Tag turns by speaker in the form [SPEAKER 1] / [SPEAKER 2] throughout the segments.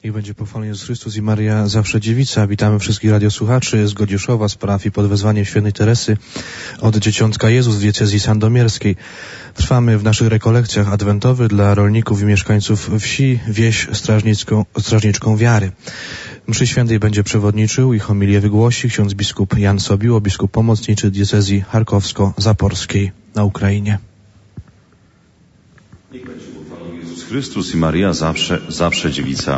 [SPEAKER 1] Niech będzie pochwalony Jezus Chrystus i Maria zawsze dziewica. Witamy wszystkich radiosłuchaczy z Godziuszowa, z parafii pod wezwaniem Świętej Teresy od Dzieciątka Jezus w diecezji sandomierskiej. Trwamy w naszych rekolekcjach adwentowych dla rolników i mieszkańców wsi wieś strażniczką wiary. Mszy Świętej będzie przewodniczył i homilię wygłosi ksiądz biskup Jan Sobiło, biskup pomocniczy diecezji charkowsko-zaporskiej na Ukrainie.
[SPEAKER 2] Niech będzie pochwalony Jezus Chrystus i Maria zawsze dziewica.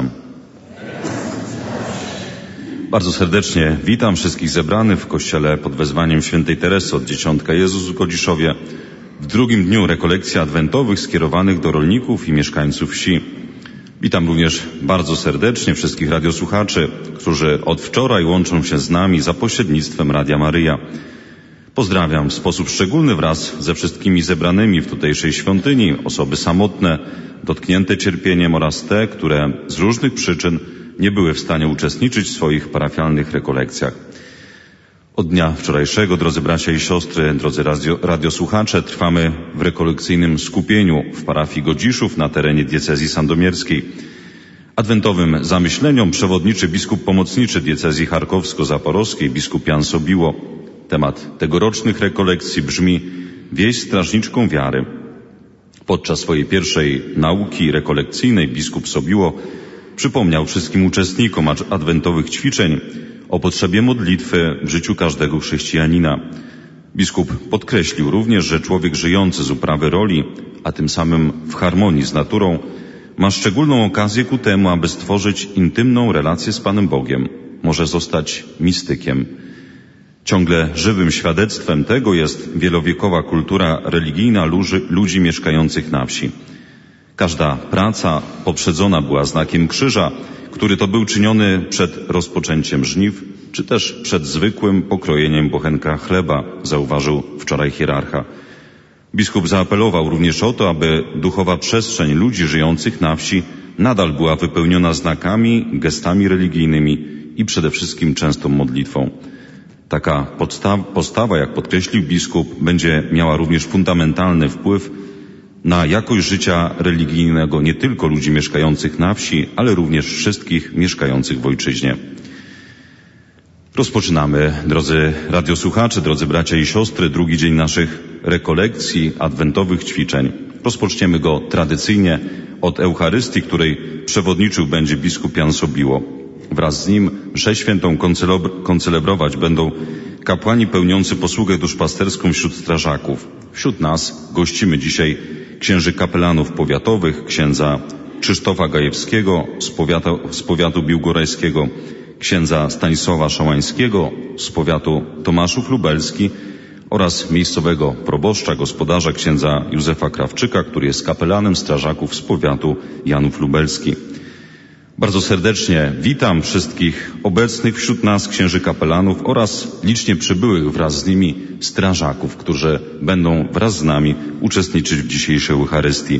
[SPEAKER 2] Bardzo serdecznie witam wszystkich zebranych w kościele pod wezwaniem Świętej Teresy od Dzieciątka Jezus w Godziszowie w drugim dniu rekolekcji adwentowych skierowanych do rolników i mieszkańców wsi. Witam również bardzo serdecznie wszystkich radiosłuchaczy, którzy od wczoraj łączą się z nami za pośrednictwem Radia Maryja. Pozdrawiam w sposób szczególny wraz ze wszystkimi zebranymi w tutejszej świątyni osoby samotne, dotknięte cierpieniem oraz te, które z różnych przyczyn nie były w stanie uczestniczyć w swoich parafialnych rekolekcjach. Od dnia wczorajszego, drodzy bracia i siostry, drodzy radiosłuchacze, trwamy w rekolekcyjnym skupieniu w parafii Godziszów na terenie diecezji sandomierskiej. Adwentowym zamyśleniom przewodniczy biskup pomocniczy diecezji charkowsko-zaporowskiej, biskup Jan Sobiło. Temat tegorocznych rekolekcji brzmi Wieś strażniczką wiary. Podczas swojej pierwszej nauki rekolekcyjnej biskup Sobiło przypomniał wszystkim uczestnikom adwentowych ćwiczeń o potrzebie modlitwy w życiu każdego chrześcijanina. Biskup podkreślił również, że człowiek żyjący z uprawy roli, a tym samym w harmonii z naturą, ma szczególną okazję ku temu, aby stworzyć intymną relację z Panem Bogiem. Może zostać mistykiem. Ciągle żywym świadectwem tego jest wielowiekowa kultura religijna ludzi mieszkających na wsi. Każda praca poprzedzona była znakiem krzyża, który to był czyniony przed rozpoczęciem żniw, czy też przed zwykłym pokrojeniem bochenka chleba, zauważył wczoraj hierarcha. Biskup zaapelował również o to, aby duchowa przestrzeń ludzi żyjących na wsi nadal była wypełniona znakami, gestami religijnymi i przede wszystkim częstą modlitwą. Taka postawa, jak podkreślił biskup, będzie miała również fundamentalny wpływ na jakość życia religijnego nie tylko ludzi mieszkających na wsi, ale również wszystkich mieszkających w ojczyźnie. Rozpoczynamy, drodzy radiosłuchacze, drodzy bracia i siostry, drugi dzień naszych rekolekcji, adwentowych ćwiczeń. Rozpoczniemy go tradycyjnie od Eucharystii, której przewodniczył będzie biskup Jan Sobiło. Wraz z nim mszę świętą koncelebrować będą kapłani pełniący posługę duszpasterską wśród strażaków. Wśród nas gościmy dzisiaj księży kapelanów powiatowych, księdza Krzysztofa Gajewskiego z powiatu biłgorajskiego, księdza Stanisława Szałańskiego z powiatu Tomaszów Lubelski oraz miejscowego proboszcza, gospodarza księdza Józefa Krawczyka, który jest kapelanem strażaków z powiatu Janów Lubelski. Bardzo serdecznie witam wszystkich obecnych wśród nas księży kapelanów oraz licznie przybyłych wraz z nimi strażaków, którzy będą wraz z nami uczestniczyć w dzisiejszej Eucharystii.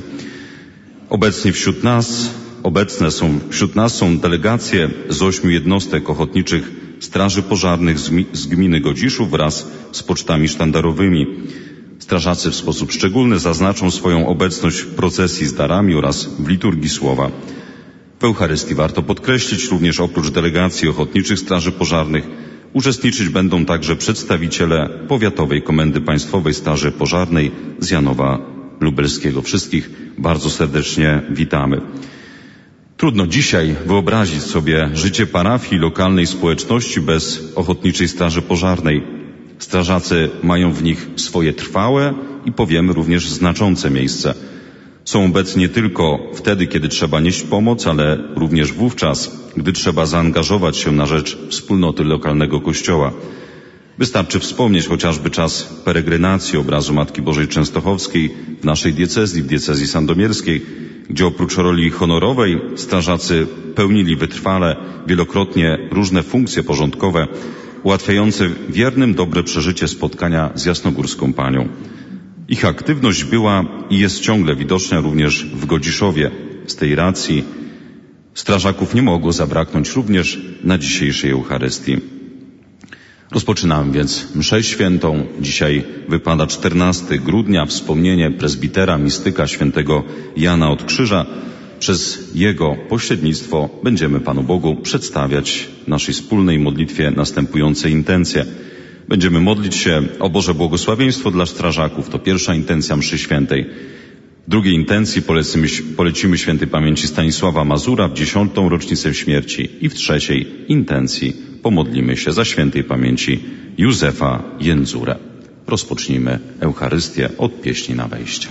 [SPEAKER 2] Obecne są wśród nas delegacje z 8 jednostek ochotniczych straży pożarnych z gminy Godziszów wraz z pocztami sztandarowymi. Strażacy w sposób szczególny zaznaczą swoją obecność w procesji z darami oraz w liturgii słowa. W Eucharystii warto podkreślić również oprócz delegacji ochotniczych straży pożarnych uczestniczyć będą także przedstawiciele Powiatowej Komendy Państwowej Straży Pożarnej z Janowa Lubelskiego. Wszystkich bardzo serdecznie witamy. Trudno dzisiaj wyobrazić sobie życie parafii, lokalnej społeczności bez ochotniczej straży pożarnej. Strażacy mają w nich swoje trwałe i powiemy również znaczące miejsce. Są obecni nie tylko wtedy, kiedy trzeba nieść pomoc, ale również wówczas, gdy trzeba zaangażować się na rzecz wspólnoty lokalnego kościoła. Wystarczy wspomnieć chociażby czas peregrinacji obrazu Matki Bożej Częstochowskiej w naszej diecezji, w diecezji sandomierskiej, gdzie oprócz roli honorowej strażacy pełnili wytrwale wielokrotnie różne funkcje porządkowe, ułatwiające wiernym dobre przeżycie spotkania z Jasnogórską Panią. Ich aktywność była i jest ciągle widoczna również w Godziszowie. Z tej racji strażaków nie mogło zabraknąć również na dzisiejszej Eucharystii. Rozpoczynamy więc mszę świętą. Dzisiaj wypada 14 grudnia, wspomnienie prezbitera, mistyka świętego Jana od Krzyża. Przez Jego pośrednictwo będziemy Panu Bogu przedstawiać w naszej wspólnej modlitwie następujące intencje. Będziemy modlić się o Boże błogosławieństwo dla strażaków. To pierwsza intencja mszy świętej. W drugiej intencji polecimy świętej pamięci Stanisława Mazura w 10. rocznicę śmierci i w trzeciej intencji pomodlimy się za świętej pamięci Józefa Jędzurę. Rozpocznijmy Eucharystię od pieśni na wejście.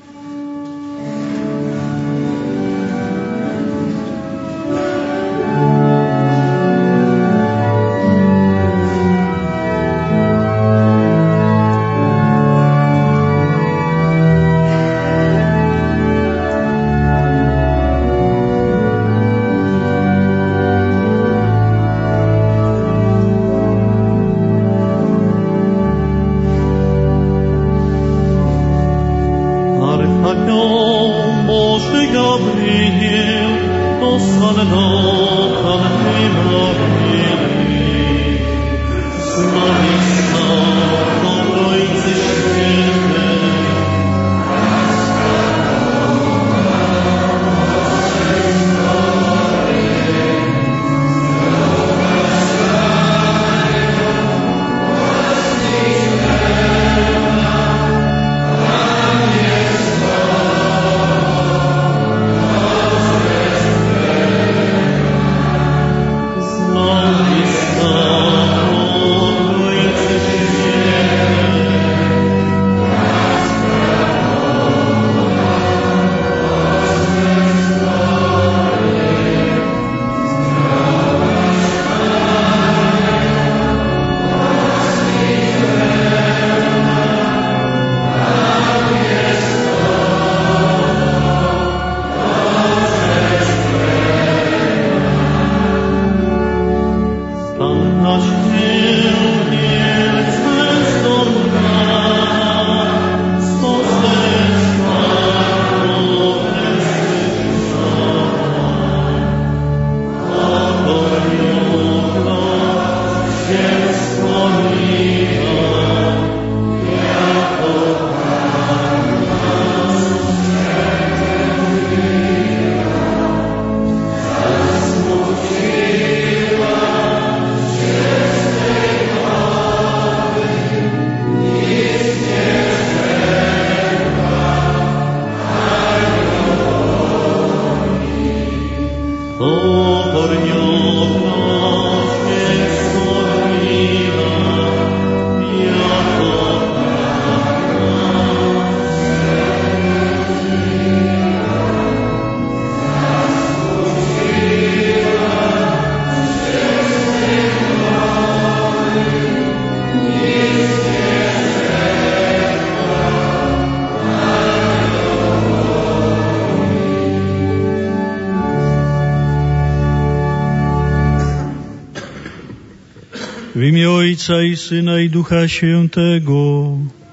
[SPEAKER 3] W imię Ojca i Syna i Ducha Świętego.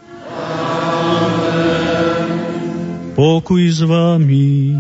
[SPEAKER 3] Amen. Pokój z wami.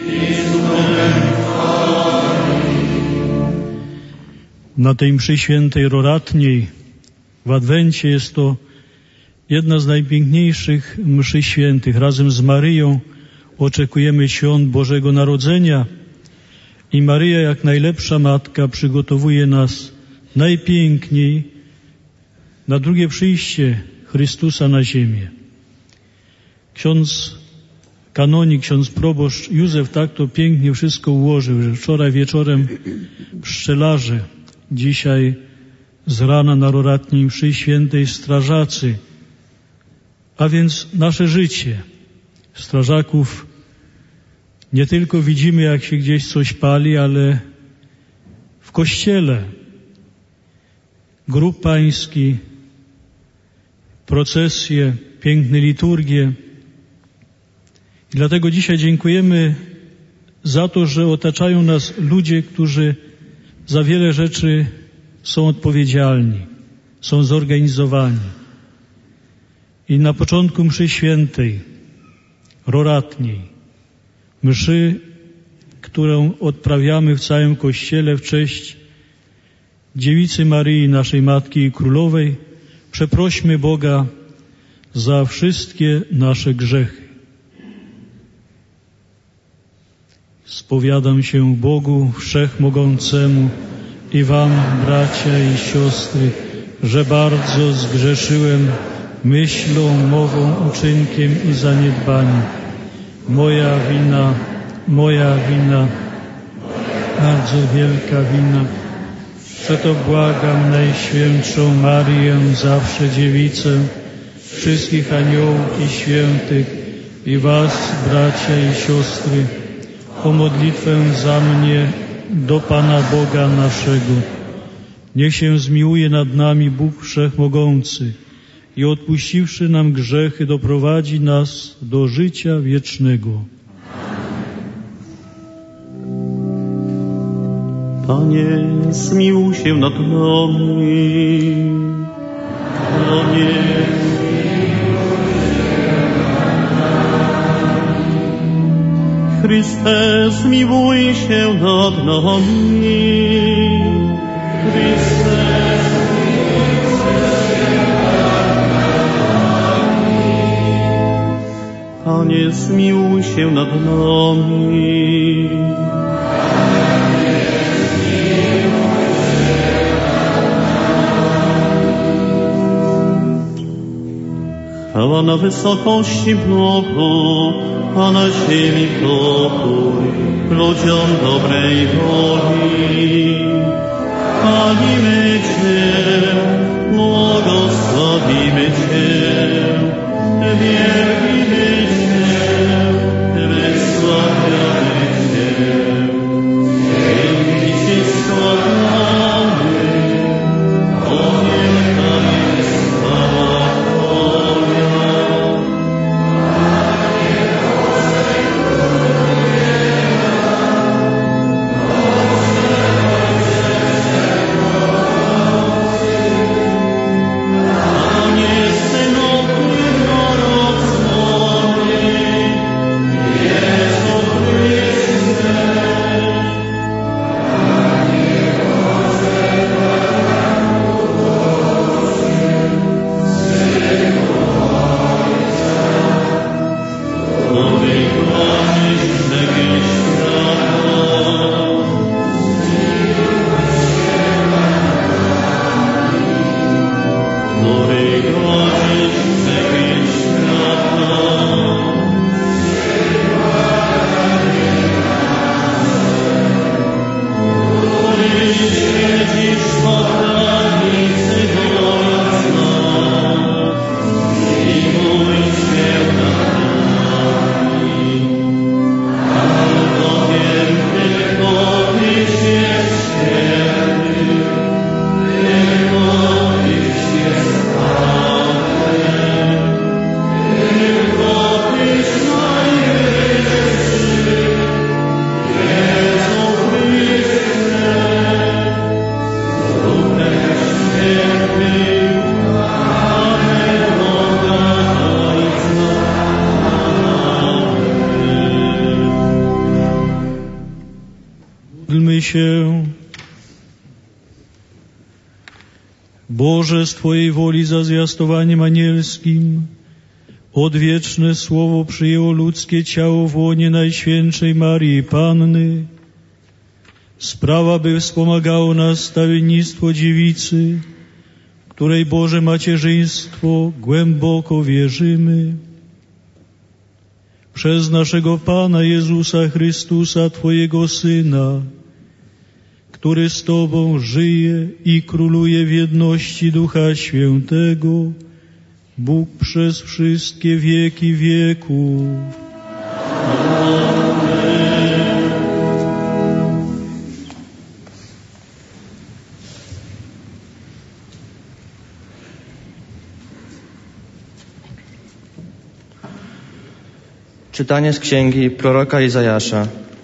[SPEAKER 3] Na tej mszy świętej roratniej w Adwencie jest to jedna z najpiękniejszych mszy świętych. Razem z Maryją oczekujemy świąt Bożego Narodzenia i Maryja, jak najlepsza matka, przygotowuje nas najpiękniej na drugie przyjście Chrystusa na ziemię. Ksiądz kanonik, ksiądz proboszcz Józef tak to pięknie wszystko ułożył, że wczoraj wieczorem pszczelarze, dzisiaj z rana na roratniej mszy świętej strażacy, a więc nasze życie strażaków nie tylko widzimy, jak się gdzieś coś pali, ale w kościele grób pański, procesje, piękne liturgie. I dlatego dzisiaj dziękujemy za to, że otaczają nas ludzie, którzy za wiele rzeczy są odpowiedzialni, są zorganizowani. I na początku mszy świętej, roratniej, mszy, którą odprawiamy w całym Kościele w cześć Dziewicy Maryi, naszej Matki i Królowej, przeprośmy Boga za wszystkie nasze grzechy. Spowiadam się Bogu Wszechmogącemu i wam, bracia i siostry, że bardzo zgrzeszyłem myślą, mową, uczynkiem i zaniedbaniem. Moja wina, bardzo wielka wina. Przeto błagam Najświętszą Marię, zawsze Dziewicę, wszystkich aniołów i świętych i was, bracia i siostry, o modlitwę za mnie do Pana Boga naszego. Niech się zmiłuje nad nami Bóg Wszechmogący i odpuściwszy nam grzechy, doprowadzi nas do życia wiecznego.
[SPEAKER 4] Panie, zmiłuj się nad nami. Panie, Chryste, zmiłuj się nad nami. Chryste, Panie, zmiłuj się nad nami. Chwała na wysokości Bogu, a na ziemi pokój ludziom dobrej woli. Chwalimy Cię, błogosławimy Cię, wielbimy Cię, wysławiamy Cię. Dzięki Ci składamy, o wielka jest chwała Twoja. Boże, z Twojej woli za zwiastowaniem anielskim odwieczne słowo przyjęło ludzkie ciało w łonie Najświętszej Maryi Panny. Sprawa, by wspomagało nas stawiennictwo dziewicy, której Boże macierzyństwo głęboko wierzymy. Przez naszego Pana Jezusa Chrystusa, Twojego Syna, który z Tobą żyje i króluje w jedności Ducha Świętego, Bóg przez wszystkie wieki wieków. Amen.
[SPEAKER 5] Czytanie z księgi proroka Izajasza.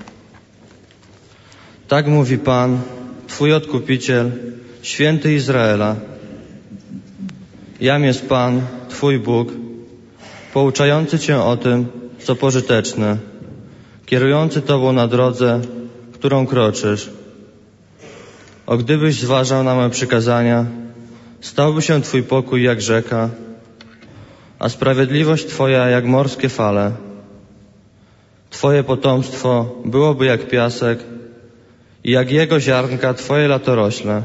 [SPEAKER 5] Tak mówi Pan, Twój Odkupiciel, Święty Izraela. Jam jest Pan, Twój Bóg, pouczający Cię o tym, co pożyteczne, kierujący Tobą na drodze, którą kroczysz. O gdybyś zważał na moje przykazania, stałby się Twój pokój jak rzeka, a sprawiedliwość Twoja jak morskie fale. Twoje potomstwo byłoby jak piasek i jak jego ziarnka Twoje latorośle.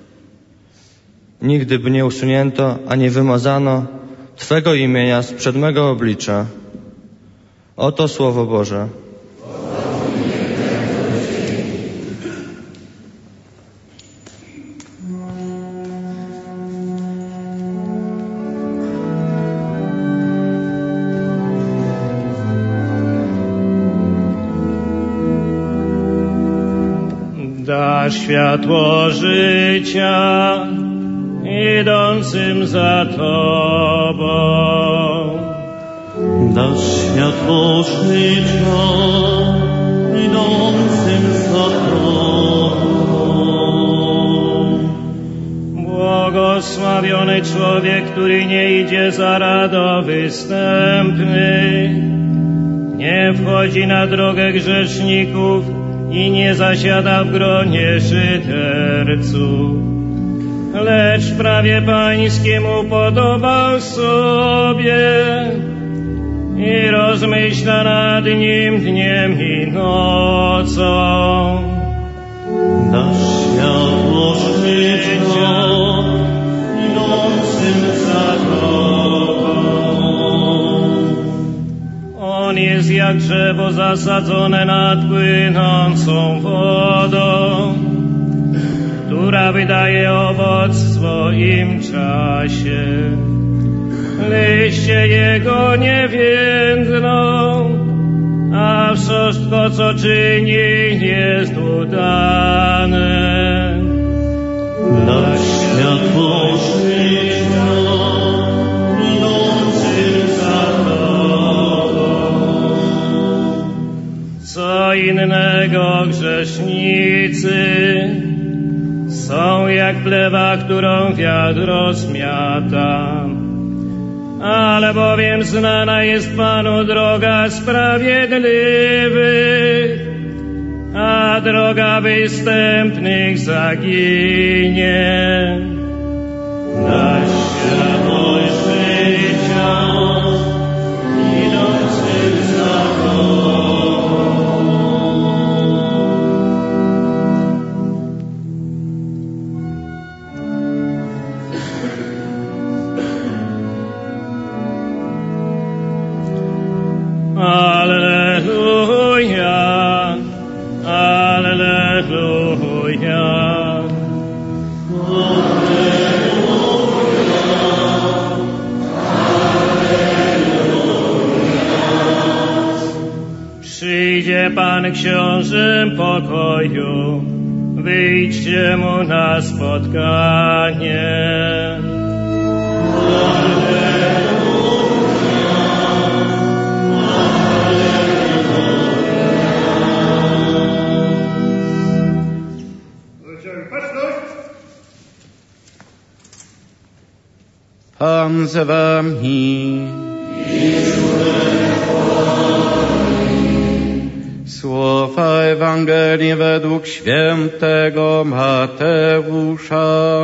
[SPEAKER 5] Nigdy by nie usunięto ani wymazano Twego imienia sprzed mego oblicza. Oto Słowo Boże.
[SPEAKER 6] Dasz światło życia idącym za Tobą.
[SPEAKER 4] Dasz światło życia idącym za Tobą.
[SPEAKER 6] Błogosławiony człowiek, który nie idzie za rado występnych, nie wchodzi na drogę grzeszników i nie zasiada w gronie szyderców, lecz w prawie Pańskiemu podobał sobie i rozmyśla nad nim dniem i nocą.
[SPEAKER 4] Dasz światło życia idącym za Tobą.
[SPEAKER 6] On jest jak drzewo zasadzone nad płynącą wodą, która wydaje owoc w swoim czasie. Liście jego nie więdną, a wszystko, co czyni, jest udane.
[SPEAKER 4] Dasz światło życia idącym za Tobą.
[SPEAKER 6] Co innego grzesznicy są jak plewa, którą wiatr rozmiata. Ale bowiem znana jest Panu droga sprawiedliwych, a droga występnych zaginie.
[SPEAKER 4] Dasz światło życia idącym za Tobą.
[SPEAKER 6] Alleluja, alleluja. Przyjdzie Pan książę pokoju, wyjdźcie mu na spotkanie.
[SPEAKER 7] Pan z wami. Słowa Ewangelii według świętego Mateusza.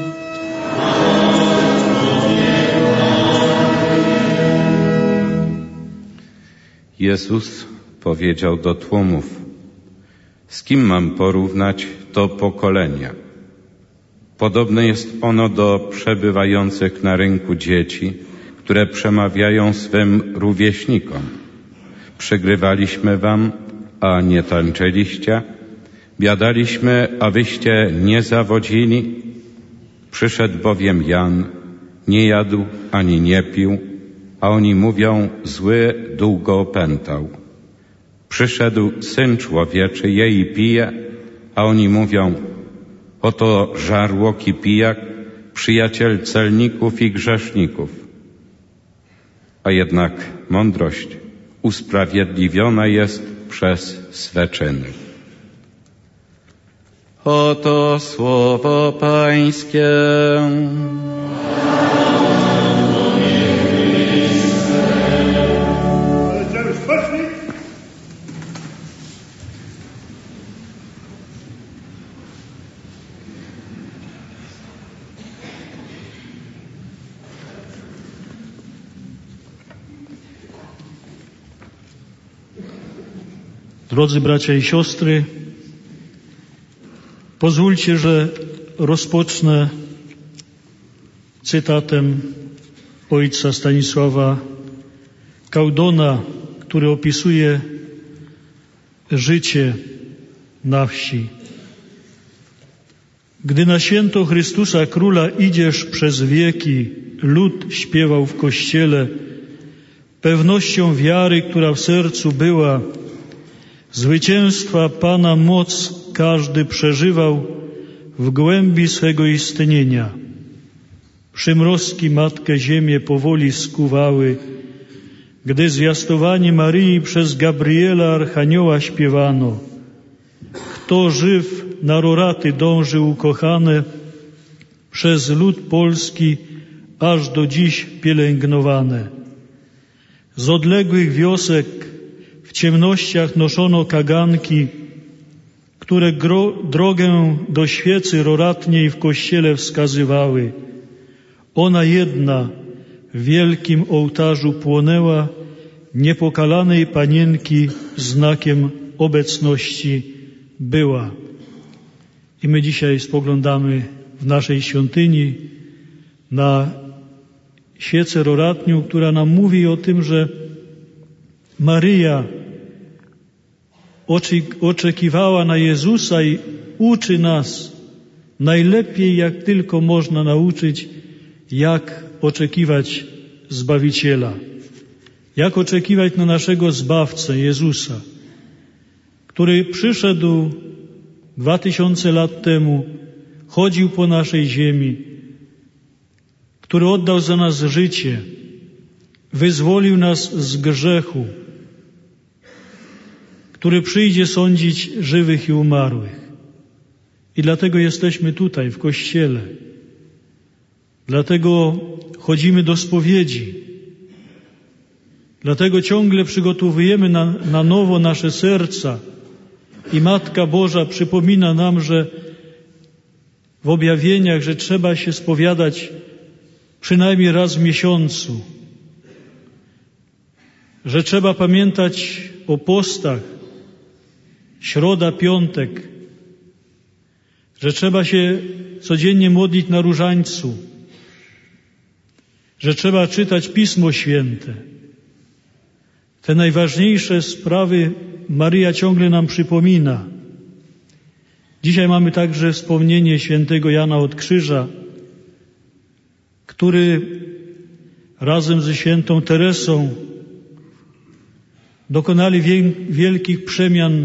[SPEAKER 2] Jezus powiedział do tłumów: z kim mam porównać to pokolenie? Podobne jest ono do przebywających na rynku dzieci, które przemawiają swym rówieśnikom: przygrywaliśmy wam, a nie tańczyliście, biadaliśmy, a wyście nie zawodzili. Przyszedł bowiem Jan, nie jadł ani nie pił, a oni mówią: zły duch go opętał. Przyszedł Syn Człowieczy, je i pije, a oni mówią: oto żarłok i pijak, przyjaciel celników i grzeszników. A jednak mądrość usprawiedliwiona jest przez swe czyny.
[SPEAKER 7] Oto słowo Pańskie.
[SPEAKER 3] Drodzy bracia i siostry, pozwólcie, że rozpocznę cytatem ojca Stanisława Kaudona, który opisuje życie na wsi. Gdy na święto Chrystusa Króla idziesz przez wieki, lud śpiewał w kościele, pewnością wiary, która w sercu była, zwycięstwa Pana moc każdy przeżywał w głębi swego istnienia. Przymrozki matkę ziemię powoli skuwały, gdy zwiastowanie Maryi przez Gabriela Archanioła śpiewano. Kto żyw na roraty dąży ukochane, przez lud polski aż do dziś pielęgnowane. Z odległych wiosek w ciemnościach noszono kaganki, które drogę do świecy roratniej w kościele wskazywały. Ona jedna w wielkim ołtarzu płonęła, niepokalanej panienki znakiem obecności była. I my dzisiaj spoglądamy w naszej świątyni na świecę roratnią, która nam mówi o tym, że Maryja oczekiwała na Jezusa i uczy nas najlepiej, jak tylko można nauczyć, jak oczekiwać Zbawiciela, jak oczekiwać na naszego Zbawcę, Jezusa, który przyszedł 2000 lat temu, chodził po naszej ziemi, który oddał za nas życie, wyzwolił nas z grzechu, który przyjdzie sądzić żywych i umarłych. I dlatego jesteśmy tutaj, w Kościele. Dlatego chodzimy do spowiedzi. Dlatego ciągle przygotowujemy na nowo nasze serca. I Matka Boża przypomina nam, że w objawieniach, że trzeba się spowiadać przynajmniej raz w miesiącu. Że trzeba pamiętać o postach, środa, piątek. Że trzeba się codziennie modlić na różańcu. Że trzeba czytać Pismo Święte. Te najważniejsze sprawy Maryja ciągle nam przypomina. Dzisiaj mamy także wspomnienie świętego Jana od Krzyża, który razem ze świętą Teresą dokonali wielkich przemian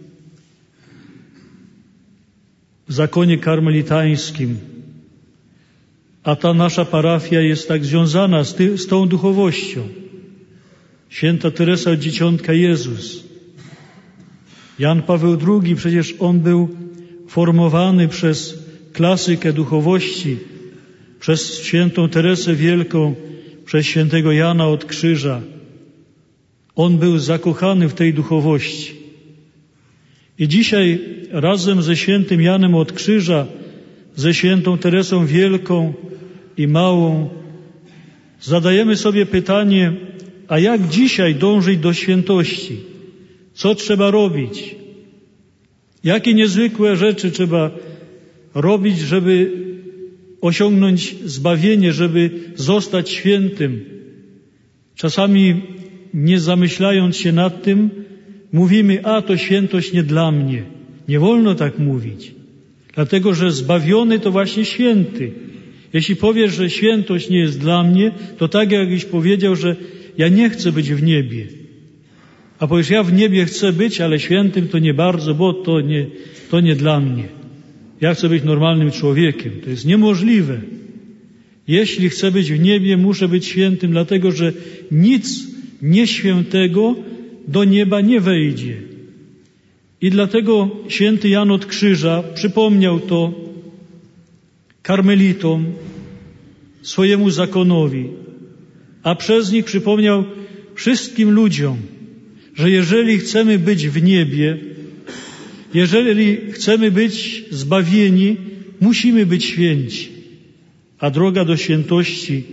[SPEAKER 3] w zakonie karmelitańskim. A ta nasza parafia jest tak związana z tą duchowością. Święta Teresa od Dzieciątka Jezus. Jan Paweł II, przecież on był formowany przez klasykę duchowości, przez świętą Teresę Wielką, przez świętego Jana od Krzyża. On był zakochany w tej duchowości. I dzisiaj razem ze świętym Janem od Krzyża, ze świętą Teresą Wielką i Małą zadajemy sobie pytanie, a jak dzisiaj dążyć do świętości? Co trzeba robić? Jakie niezwykłe rzeczy trzeba robić, żeby osiągnąć zbawienie, żeby zostać świętym? Czasami nie zamyślając się nad tym, mówimy, a to świętość nie dla mnie. Nie wolno tak mówić. Dlatego, że zbawiony to właśnie święty. Jeśli powiesz, że świętość nie jest dla mnie, to tak jakbyś powiedział, że ja nie chcę być w niebie. A powiesz, ja w niebie chcę być, ale świętym to nie bardzo, bo to nie dla mnie. Ja chcę być normalnym człowiekiem. To jest niemożliwe. Jeśli chcę być w niebie, muszę być świętym, dlatego że nic nieświętego do nieba nie wejdzie. I dlatego święty Jan od Krzyża przypomniał to karmelitom, swojemu zakonowi, a przez nich przypomniał wszystkim ludziom, że jeżeli chcemy być w niebie, jeżeli chcemy być zbawieni, musimy być święci. A droga do świętości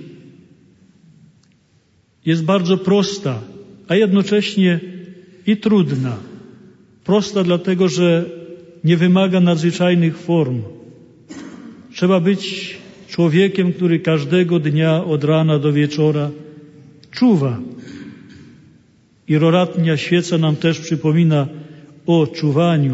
[SPEAKER 3] jest bardzo prosta, a jednocześnie i trudna. Prosta dlatego, że nie wymaga nadzwyczajnych form. Trzeba być człowiekiem, który każdego dnia od rana do wieczora czuwa. I roratnia świeca nam też przypomina o czuwaniu.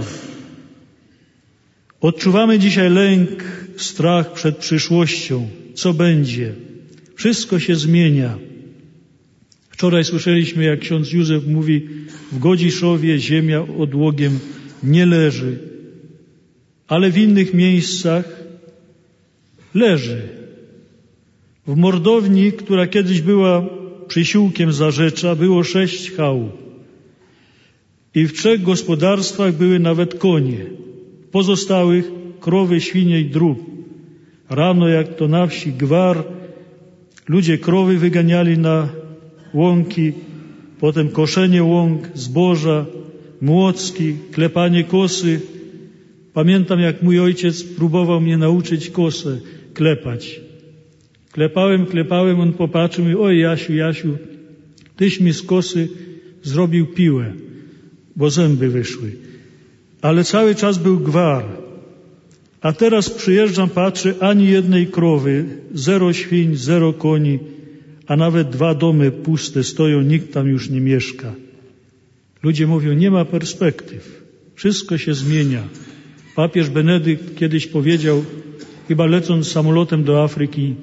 [SPEAKER 3] Odczuwamy dzisiaj lęk, strach przed przyszłością. Co będzie? Wszystko się zmienia. Wczoraj słyszeliśmy, jak ksiądz Józef mówi, w Godziszowie ziemia odłogiem nie leży, ale w innych miejscach leży. W Mordowni, która kiedyś była przysiłkiem Zarzecza, było 6 chałup. I w 3 gospodarstwach były nawet konie. W pozostałych krowy, świnie i drób. Rano, jak to na wsi, gwar, ludzie krowy wyganiali na łąki, potem koszenie łąk, zboża, młocki, klepanie kosy. Pamiętam, jak mój ojciec próbował mnie nauczyć kosę klepać. Klepałem, on popatrzył i oj, Jasiu, tyś mi z kosy zrobił piłę, bo zęby wyszły. Ale cały czas był gwar. A teraz przyjeżdżam, patrzę, ani jednej krowy, 0 świń, 0 koni, a nawet 2 domy puste stoją, nikt tam już nie mieszka. Ludzie mówią, nie ma perspektyw. Wszystko się zmienia. Papież Benedykt kiedyś powiedział, chyba lecąc samolotem do Afryki,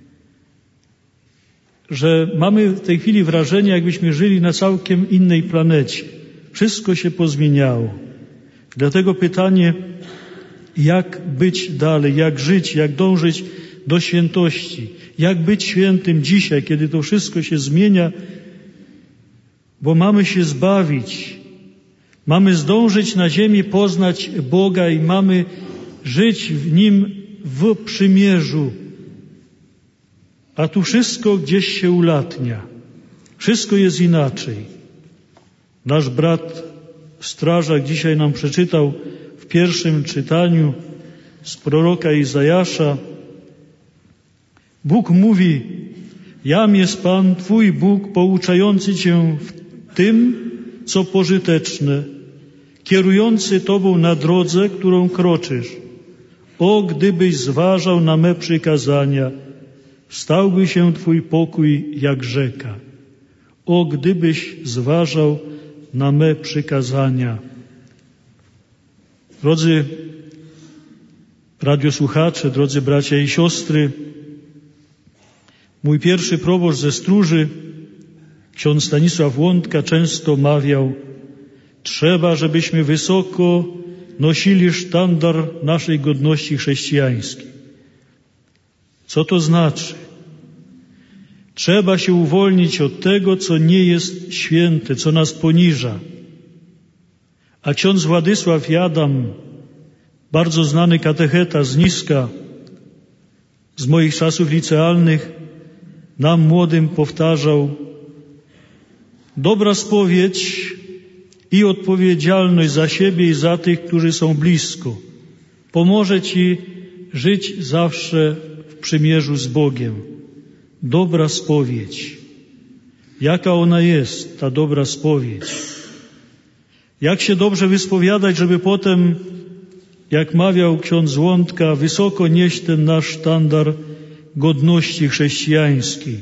[SPEAKER 3] że mamy w tej chwili wrażenie, jakbyśmy żyli na całkiem innej planecie. Wszystko się pozmieniało. Dlatego pytanie, jak być dalej, jak żyć, jak dążyć do świętości, jak być świętym dzisiaj, kiedy to wszystko się zmienia, bo mamy się zbawić, mamy zdążyć na ziemi poznać Boga i mamy żyć w Nim w przymierzu. A tu wszystko gdzieś się ulatnia. Wszystko jest inaczej. Nasz brat strażak dzisiaj nam przeczytał w pierwszym czytaniu z proroka Izajasza. Bóg mówi, jam jest Pan, Twój Bóg, pouczający Cię w tym, co pożyteczne, kierujący Tobą na drodze, którą kroczysz. O, gdybyś zważał na me przykazania, stałby się Twój pokój jak rzeka. O, gdybyś zważał na me przykazania. Drodzy radiosłuchacze, drodzy bracia i siostry, mój pierwszy proboszcz ze Stróży, ksiądz Stanisław Łądka, często mawiał, trzeba, żebyśmy wysoko nosili sztandar naszej godności chrześcijańskiej. Co to znaczy? Trzeba się uwolnić od tego, co nie jest święte, co nas poniża. A ksiądz Władysław Jadam, bardzo znany katecheta z Niska, z moich czasów licealnych, nam młodym powtarzał, dobra spowiedź i odpowiedzialność za siebie i za tych, którzy są blisko, pomoże Ci żyć zawsze w przymierzu z Bogiem. Dobra spowiedź. Jaka ona jest, ta dobra spowiedź? Jak się dobrze wyspowiadać, żeby potem, jak mawiał ksiądz Łądka, wysoko nieść ten nasz sztandar godności chrześcijańskiej.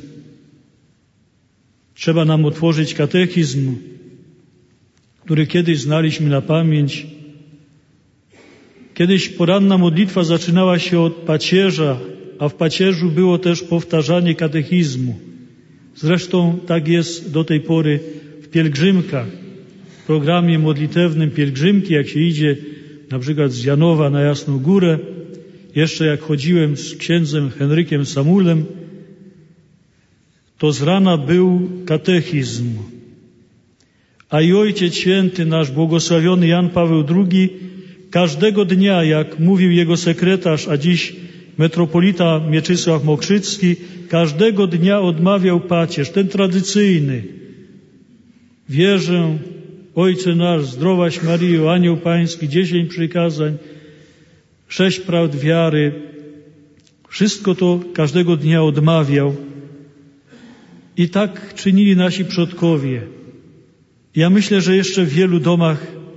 [SPEAKER 3] Trzeba nam otworzyć katechizm, który kiedyś znaliśmy na pamięć. Kiedyś poranna modlitwa zaczynała się od pacierza, a w pacierzu było też powtarzanie katechizmu. Zresztą tak jest do tej pory w pielgrzymkach. W programie modlitewnym pielgrzymki, jak się idzie na przykład z Janowa na Jasną Górę, jeszcze jak chodziłem z księdzem Henrykiem Samulem, to z rana był katechizm. A i Ojciec Święty, nasz błogosławiony Jan Paweł II, każdego dnia, jak mówił jego sekretarz, a dziś metropolita Mieczysław Mokrzycki, każdego dnia odmawiał pacierz, ten tradycyjny. Wierzę, Ojcze nasz, zdrowaś Maryjo, Anioł Pański, 10 przykazań, 6 prawd wiary. Wszystko to każdego dnia odmawiał. I tak czynili nasi przodkowie. Ja myślę, że jeszcze w wielu domach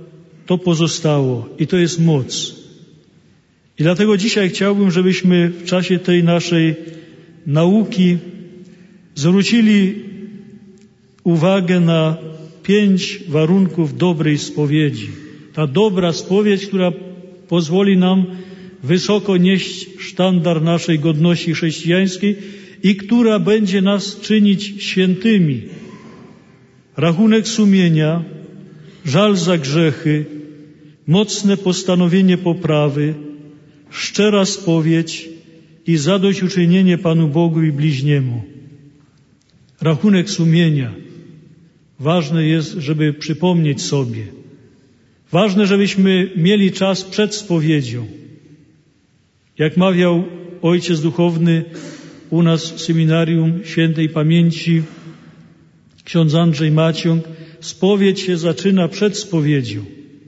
[SPEAKER 3] to pozostało i to jest moc. I dlatego dzisiaj chciałbym, żebyśmy w czasie tej naszej nauki zwrócili uwagę na 5 warunków dobrej spowiedzi. Ta dobra spowiedź, która pozwoli nam wysoko nieść sztandar naszej godności chrześcijańskiej i która będzie nas czynić świętymi. Rachunek sumienia, żal za grzechy, mocne postanowienie poprawy, szczera spowiedź i zadośćuczynienie Panu Bogu i bliźniemu. Rachunek sumienia. Ważne jest, żeby przypomnieć sobie. Ważne, żebyśmy mieli czas przed spowiedzią. Jak mawiał ojciec duchowny u nas w seminarium świętej pamięci, ksiądz Andrzej Maciąg, spowiedź się zaczyna przed spowiedzią.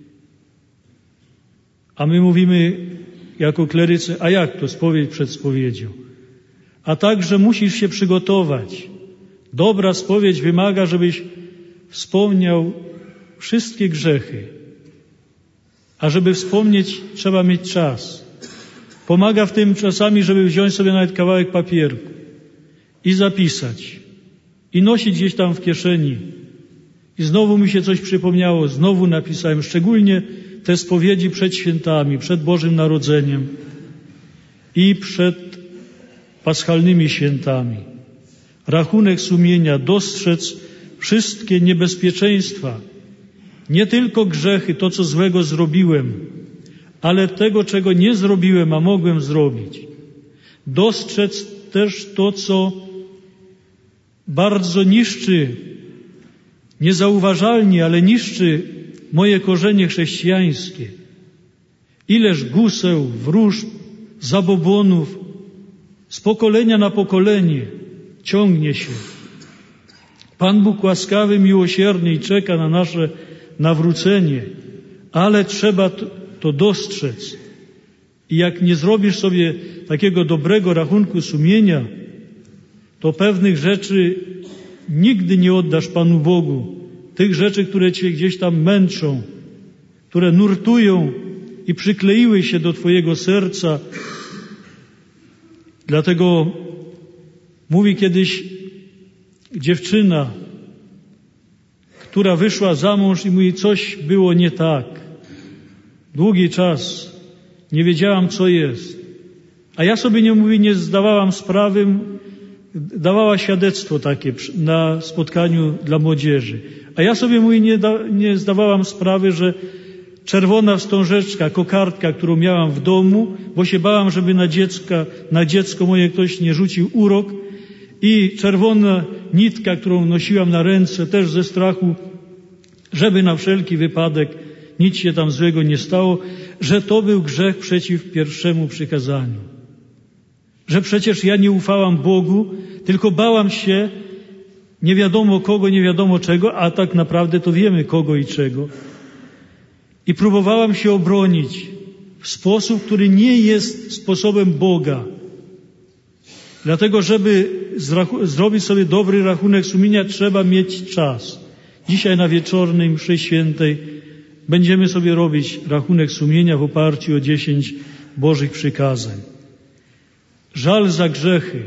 [SPEAKER 3] A my mówimy jako klerycy, a jak to spowiedź przed spowiedzią? A także musisz się przygotować. Dobra spowiedź wymaga, żebyś wspomniał wszystkie grzechy. A żeby wspomnieć, trzeba mieć czas. Pomaga w tym czasami, żeby wziąć sobie nawet kawałek papierku i zapisać. I nosić gdzieś tam w kieszeni. I znowu mi się coś przypomniało, znowu napisałem. Szczególnie te spowiedzi przed świętami, przed Bożym Narodzeniem i przed paschalnymi świętami. Rachunek sumienia, dostrzec wszystkie niebezpieczeństwa. Nie tylko grzechy, to co złego zrobiłem, ale tego, czego nie zrobiłem, a mogłem zrobić. Dostrzec też to, co bardzo niszczy, niezauważalnie, ale niszczy moje korzenie chrześcijańskie. Ileż guseł, wróżb, zabobonów z pokolenia na pokolenie ciągnie się. Pan Bóg łaskawy, miłosierny i czeka na nasze nawrócenie, ale trzeba to dostrzec. I jak nie zrobisz sobie takiego dobrego rachunku sumienia, to pewnych rzeczy nigdy nie oddasz Panu Bogu. Tych rzeczy, które Cię gdzieś tam męczą, które nurtują i przykleiły się do Twojego serca. Dlatego mówi kiedyś dziewczyna, która wyszła za mąż i mówi, coś było nie tak. Długi czas nie wiedziałam, co jest. A ja sobie nie zdawałam sprawy, dawała świadectwo takie na spotkaniu dla młodzieży. A ja sobie nie zdawałam sprawy, że czerwona wstążeczka, kokardka, którą miałam w domu, bo się bałam, żeby na dziecko moje ktoś nie rzucił urok, i czerwona nitka, którą nosiłam na ręce, też ze strachu, żeby na wszelki wypadek nic się tam złego nie stało, że to był grzech przeciw pierwszemu przykazaniu. Że przecież ja nie ufałam Bogu, tylko bałam się nie wiadomo kogo, nie wiadomo czego, a tak naprawdę to wiemy kogo i czego. I próbowałam się obronić w sposób, który nie jest sposobem Boga. Dlatego, żeby zrobić sobie dobry rachunek sumienia, trzeba mieć czas. Dzisiaj na wieczornej mszy świętej będziemy sobie robić rachunek sumienia w oparciu o 10 Bożych przykazań. Żal za grzechy.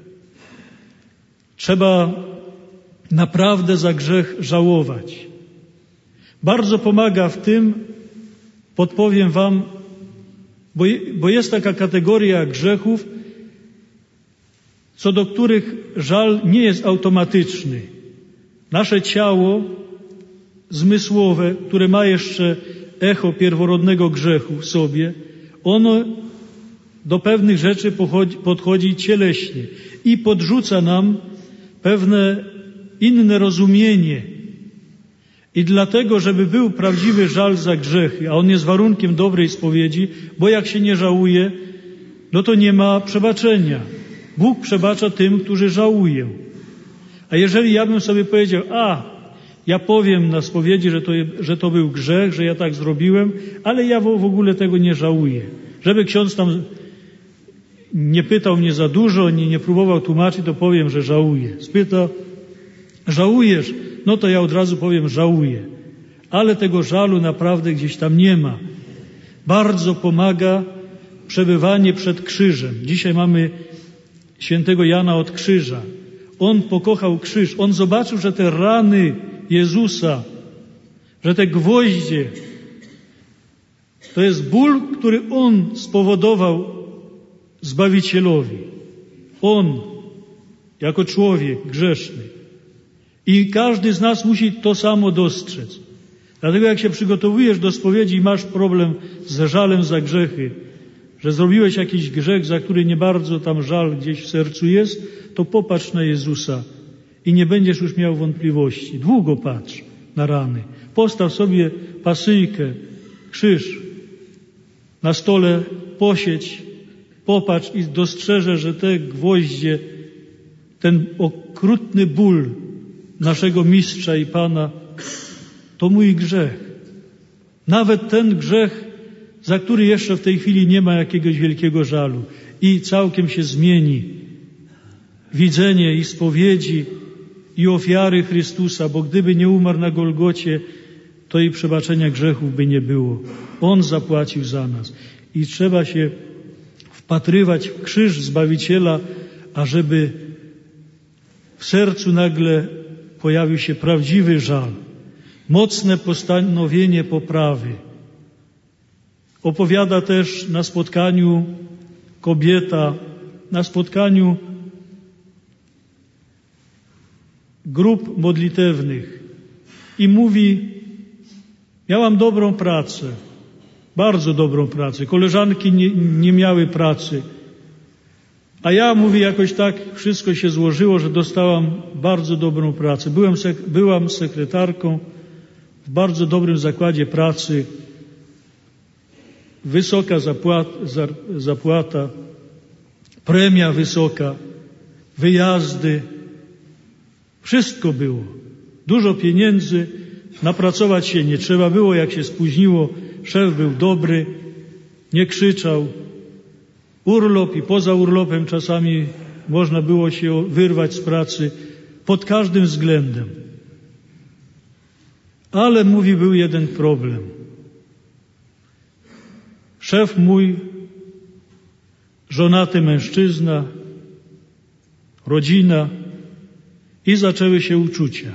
[SPEAKER 3] Trzeba naprawdę za grzech żałować. Bardzo pomaga w tym, podpowiem Wam, bo jest taka kategoria grzechów, co do których żal nie jest automatyczny. Nasze ciało zmysłowe, które ma jeszcze echo pierworodnego grzechu w sobie, ono do pewnych rzeczy podchodzi cieleśnie i podrzuca nam pewne inne rozumienie. I dlatego, żeby był prawdziwy żal za grzechy, a on jest warunkiem dobrej spowiedzi, bo jak się nie żałuje, no to nie ma przebaczenia. Bóg przebacza tym, którzy żałują. A jeżeli ja bym sobie powiedział, ja powiem na spowiedzi, że to był grzech, że ja tak zrobiłem, ale ja w ogóle tego nie żałuję. Żeby ksiądz tam nie pytał mnie za dużo, nie próbował tłumaczyć, to powiem, że żałuję. Spyta, żałujesz? No to ja od razu powiem, żałuję. ale tego żalu naprawdę gdzieś tam nie ma. Bardzo pomaga przebywanie przed krzyżem. Dzisiaj mamy świętego Jana od krzyża. On pokochał krzyż. On zobaczył, że te rany Jezusa, że te gwoździe, to jest ból, który On spowodował Zbawicielowi. On, jako człowiek grzeszny. I każdy z nas musi to samo dostrzec. Dlatego jak się przygotowujesz do spowiedzi i masz problem z żalem za grzechy, że zrobiłeś jakiś grzech, za który nie bardzo tam żal gdzieś w sercu jest, to popatrz na Jezusa i nie będziesz już miał wątpliwości. Długo patrz na rany. Postaw sobie pasyjkę, krzyż na stole, posiedź, popatrz i dostrzeżę, że te gwoździe, ten okrutny ból naszego Mistrza i Pana, to mój grzech. Nawet ten grzech, za który jeszcze w tej chwili nie ma jakiegoś wielkiego żalu. I całkiem się zmieni widzenie i spowiedzi i ofiary Chrystusa, bo gdyby nie umarł na Golgocie, to i przebaczenia grzechów by nie było. On zapłacił za nas. I trzeba się wpatrywać w krzyż Zbawiciela, ażeby w sercu nagle pojawił się prawdziwy żal, mocne postanowienie poprawy. Opowiada też na spotkaniu kobieta, na spotkaniu grup modlitewnych i mówi: miałam dobrą pracę, bardzo dobrą pracę. Koleżanki nie miały pracy. A ja, mówi, jakoś tak wszystko się złożyło, że dostałam bardzo dobrą pracę. Byłam sekretarką w bardzo dobrym zakładzie pracy. Wysoka zapłata, premia wysoka, wyjazdy. Wszystko było. Dużo pieniędzy, napracować się nie trzeba było. Jak się spóźniło, szef był dobry, nie krzyczał. Urlop i poza urlopem czasami można było się wyrwać z pracy pod każdym względem. Ale, mówi, był jeden problem. Szef mój, żonaty mężczyzna, rodzina i zaczęły się uczucia.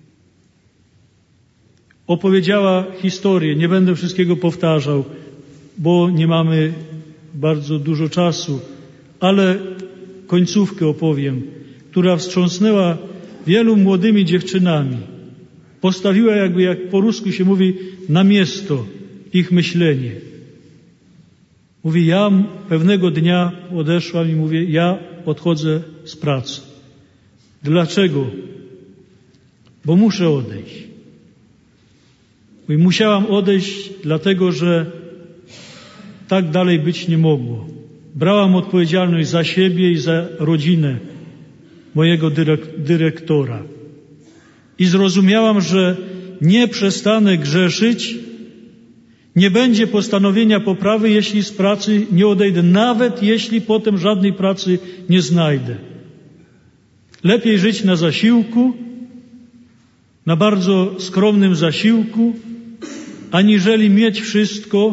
[SPEAKER 3] Opowiedziała historię, nie będę wszystkiego powtarzał, bo nie mamy bardzo dużo czasu, ale końcówkę opowiem, która wstrząsnęła wielu młodymi dziewczynami. Postawiła, jakby, jak po rusku się mówi, na miasto ich myślenie. Mówi, ja pewnego dnia odeszłam i mówię, ja odchodzę z pracy. Dlaczego? Bo muszę odejść. Mówi, musiałam odejść, dlatego że tak dalej być nie mogło. Brałam odpowiedzialność za siebie i za rodzinę mojego dyrektora. I zrozumiałam, że nie przestanę grzeszyć, nie będzie postanowienia poprawy, jeśli z pracy nie odejdę, nawet jeśli potem żadnej pracy nie znajdę. Lepiej żyć na zasiłku, na bardzo skromnym zasiłku, aniżeli mieć wszystko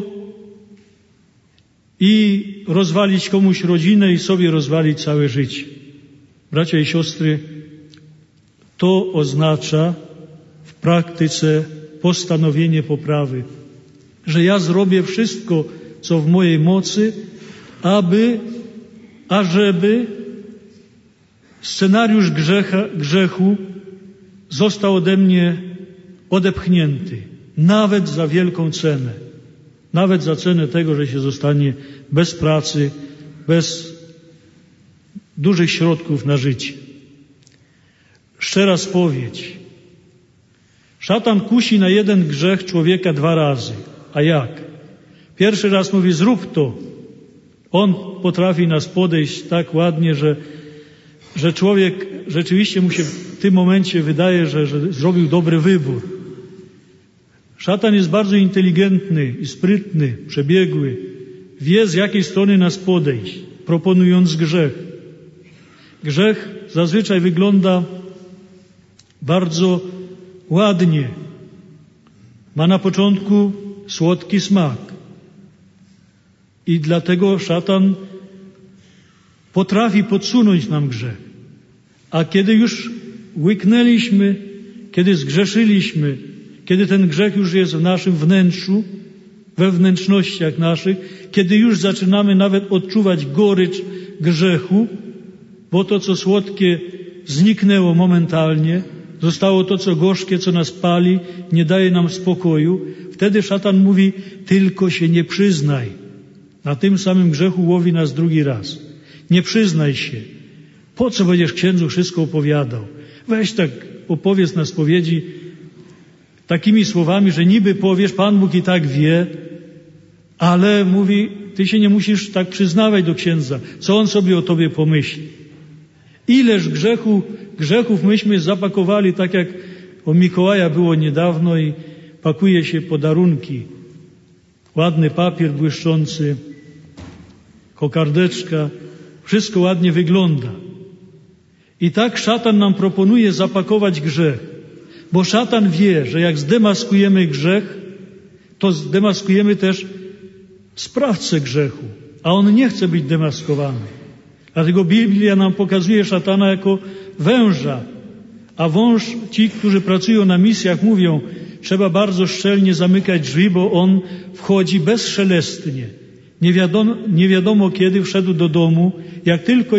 [SPEAKER 3] i rozwalić komuś rodzinę i sobie rozwalić całe życie. Bracia i siostry, to oznacza w praktyce postanowienie poprawy, że ja zrobię wszystko, co w mojej mocy, ażeby scenariusz grzechu został ode mnie odepchnięty, nawet za wielką cenę, nawet za cenę tego, że się zostanie bez pracy, bez dużych środków na życie. Szczera spowiedź. Szatan kusi na jeden grzech człowieka 2 razy. A jak? Pierwszy raz mówi, zrób to. On potrafi nas podejść tak ładnie, że człowiek rzeczywiście mu się w tym momencie wydaje, że zrobił dobry wybór. Szatan jest bardzo inteligentny i sprytny, przebiegły. Wie, z jakiej strony nas podejść, proponując grzech. Grzech zazwyczaj wygląda bardzo ładnie. ma na początku słodki smak. I dlatego szatan potrafi podsunąć nam grzech. A kiedy już łyknęliśmy, kiedy zgrzeszyliśmy, kiedy ten grzech już jest w naszym wnętrzu, we wnętrznościach naszych, kiedy już zaczynamy nawet odczuwać gorycz grzechu, bo to, co słodkie, zniknęło momentalnie, zostało to, co gorzkie, co nas pali, nie daje nam spokoju, wtedy szatan mówi, tylko się nie przyznaj. Na tym samym grzechu łowi nas drugi raz. Nie przyznaj się. Po co będziesz księdzu wszystko opowiadał? Weź tak, opowiedz na spowiedzi takimi słowami, że niby powiesz, Pan Bóg i tak wie, ale mówi, ty się nie musisz tak przyznawać do księdza. Co on sobie o tobie pomyśli? Ileż grzechów myśmy zapakowali, tak jak o Mikołaja było niedawno i pakuje się podarunki. Ładny papier błyszczący, kokardeczka, wszystko ładnie wygląda. I tak szatan nam proponuje zapakować grzech, bo szatan wie, że jak zdemaskujemy grzech, to zdemaskujemy też sprawcę grzechu, a on nie chce być demaskowany. Dlatego Biblia nam pokazuje szatana jako węża, a wąż, ci, którzy pracują na misjach, mówią, trzeba bardzo szczelnie zamykać drzwi, bo on wchodzi bezszelestnie. Nie wiadomo kiedy wszedł do domu, jak tylko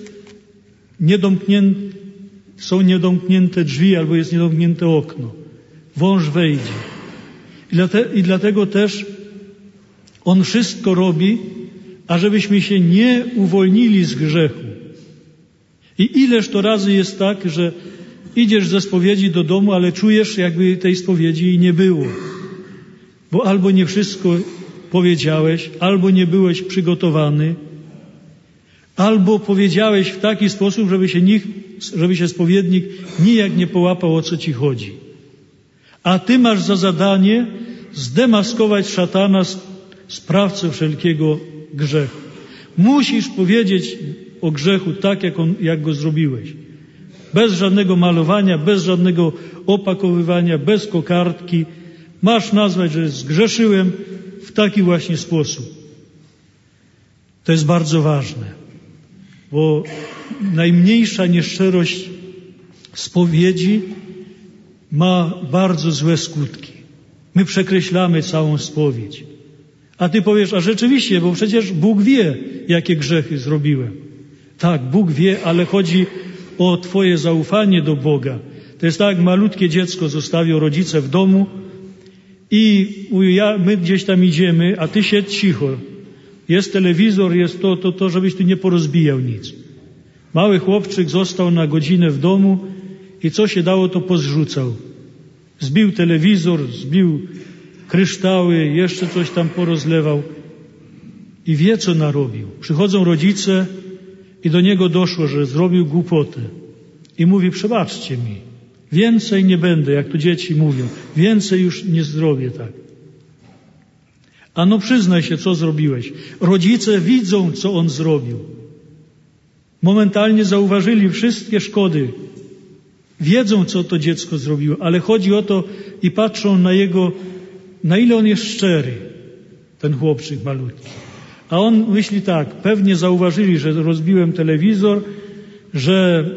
[SPEAKER 3] są niedomknięte drzwi albo jest niedomknięte okno. Wąż wejdzie. I dlatego też on wszystko robi, ażebyśmy się nie uwolnili z grzechu. I ileż to razy jest tak, że idziesz ze spowiedzi do domu, ale czujesz, jakby tej spowiedzi nie było. Bo albo nie wszystko powiedziałeś, albo nie byłeś przygotowany, albo powiedziałeś w taki sposób, żeby się spowiednik nijak nie połapał, o co ci chodzi. A ty masz za zadanie zdemaskować szatana, sprawcę wszelkiego grzechu. Musisz powiedzieć o grzechu tak, jak go zrobiłeś. Bez żadnego malowania, bez żadnego opakowywania, bez kokardki. Masz nazwać, że zgrzeszyłem w taki właśnie sposób. To jest bardzo ważne, bo najmniejsza nieszczerość spowiedzi ma bardzo złe skutki. My przekreślamy całą spowiedź. A ty powiesz, a rzeczywiście, bo przecież Bóg wie, jakie grzechy zrobiłem. Tak, Bóg wie, ale chodzi o twoje zaufanie do Boga. To jest tak, jak malutkie dziecko zostawią rodzice w domu i my gdzieś tam idziemy, a ty siedź cicho. Jest telewizor, jest to, żebyś tu nie porozbijał nic. Mały chłopczyk został na godzinę w domu i co się dało, to pozrzucał. Zbił telewizor, zbił kryształy, jeszcze coś tam porozlewał i wie, co narobił. Przychodzą rodzice i do niego doszło, że zrobił głupotę. I mówi, przebaczcie mi, więcej nie będę, jak tu dzieci mówią, więcej już nie zrobię tak. A no przyznaj się, co zrobiłeś. Rodzice widzą, co on zrobił. Momentalnie zauważyli wszystkie szkody. Wiedzą, co to dziecko zrobiło, ale chodzi o to i patrzą na ile on jest szczery, ten chłopczyk malutki. A on myśli tak, pewnie zauważyli, że rozbiłem telewizor, że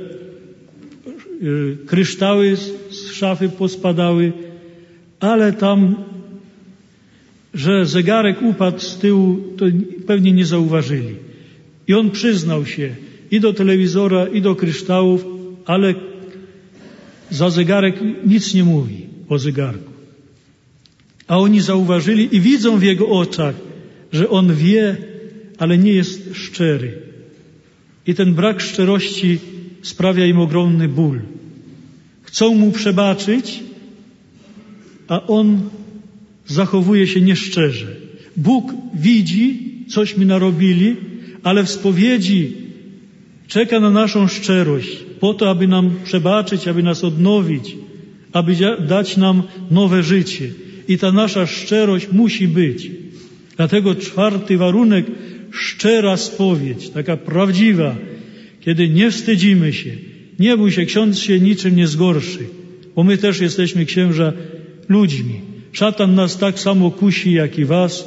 [SPEAKER 3] kryształy z szafy pospadały, ale tam, że zegarek upadł z tyłu, to pewnie nie zauważyli. I on przyznał się i do telewizora, i do kryształów, ale za zegarek nic nie mówi o zegarku. A oni zauważyli i widzą w jego oczach, że on wie, ale nie jest szczery. I ten brak szczerości sprawia im ogromny ból. Chcą mu przebaczyć, a on zachowuje się nieszczerze. Bóg widzi, coś mi narobili, ale w spowiedzi czeka na naszą szczerość, po to, aby nam przebaczyć, aby nas odnowić, aby dać nam nowe życie. I ta nasza szczerość musi być. Dlatego 4. warunek, szczera spowiedź, taka prawdziwa, kiedy nie wstydzimy się. Nie bój się, ksiądz się niczym nie zgorszy, bo my też jesteśmy, księża, ludźmi. Szatan nas tak samo kusi, jak i was.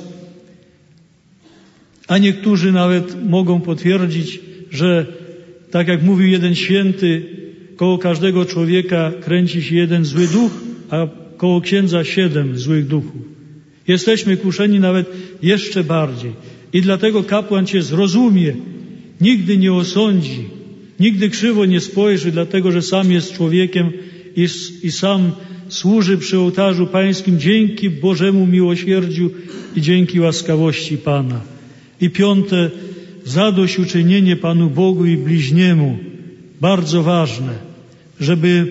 [SPEAKER 3] A niektórzy nawet mogą potwierdzić, że tak jak mówił jeden święty, koło każdego człowieka kręci się jeden zły duch, a koło księdza 7 złych duchów. Jesteśmy kuszeni nawet jeszcze bardziej. I dlatego kapłan cię zrozumie, nigdy nie osądzi, nigdy krzywo nie spojrzy, dlatego że sam jest człowiekiem i sam służy przy ołtarzu pańskim dzięki Bożemu miłosierdziu i dzięki łaskawości Pana. I 5. Zadośćuczynienie Panu Bogu i bliźniemu. Bardzo ważne, żeby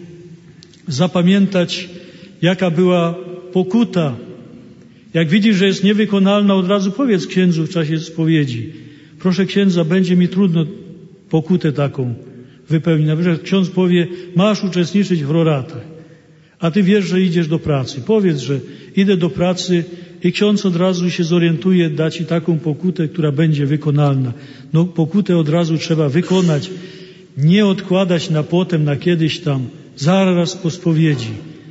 [SPEAKER 3] zapamiętać, jaka była pokuta. Jak widzisz, że jest niewykonalna, od razu powiedz księdzu w czasie spowiedzi: proszę księdza, będzie mi trudno pokutę taką wypełnić. Na przykład ksiądz powie: masz uczestniczyć w roratach, a ty wiesz, że idziesz do pracy. Powiedz, że idę do pracy i ksiądz od razu się zorientuje, da ci taką pokutę, która będzie wykonalna. No, pokutę od razu trzeba wykonać, nie odkładać na potem, na kiedyś tam, zaraz po spowiedzi.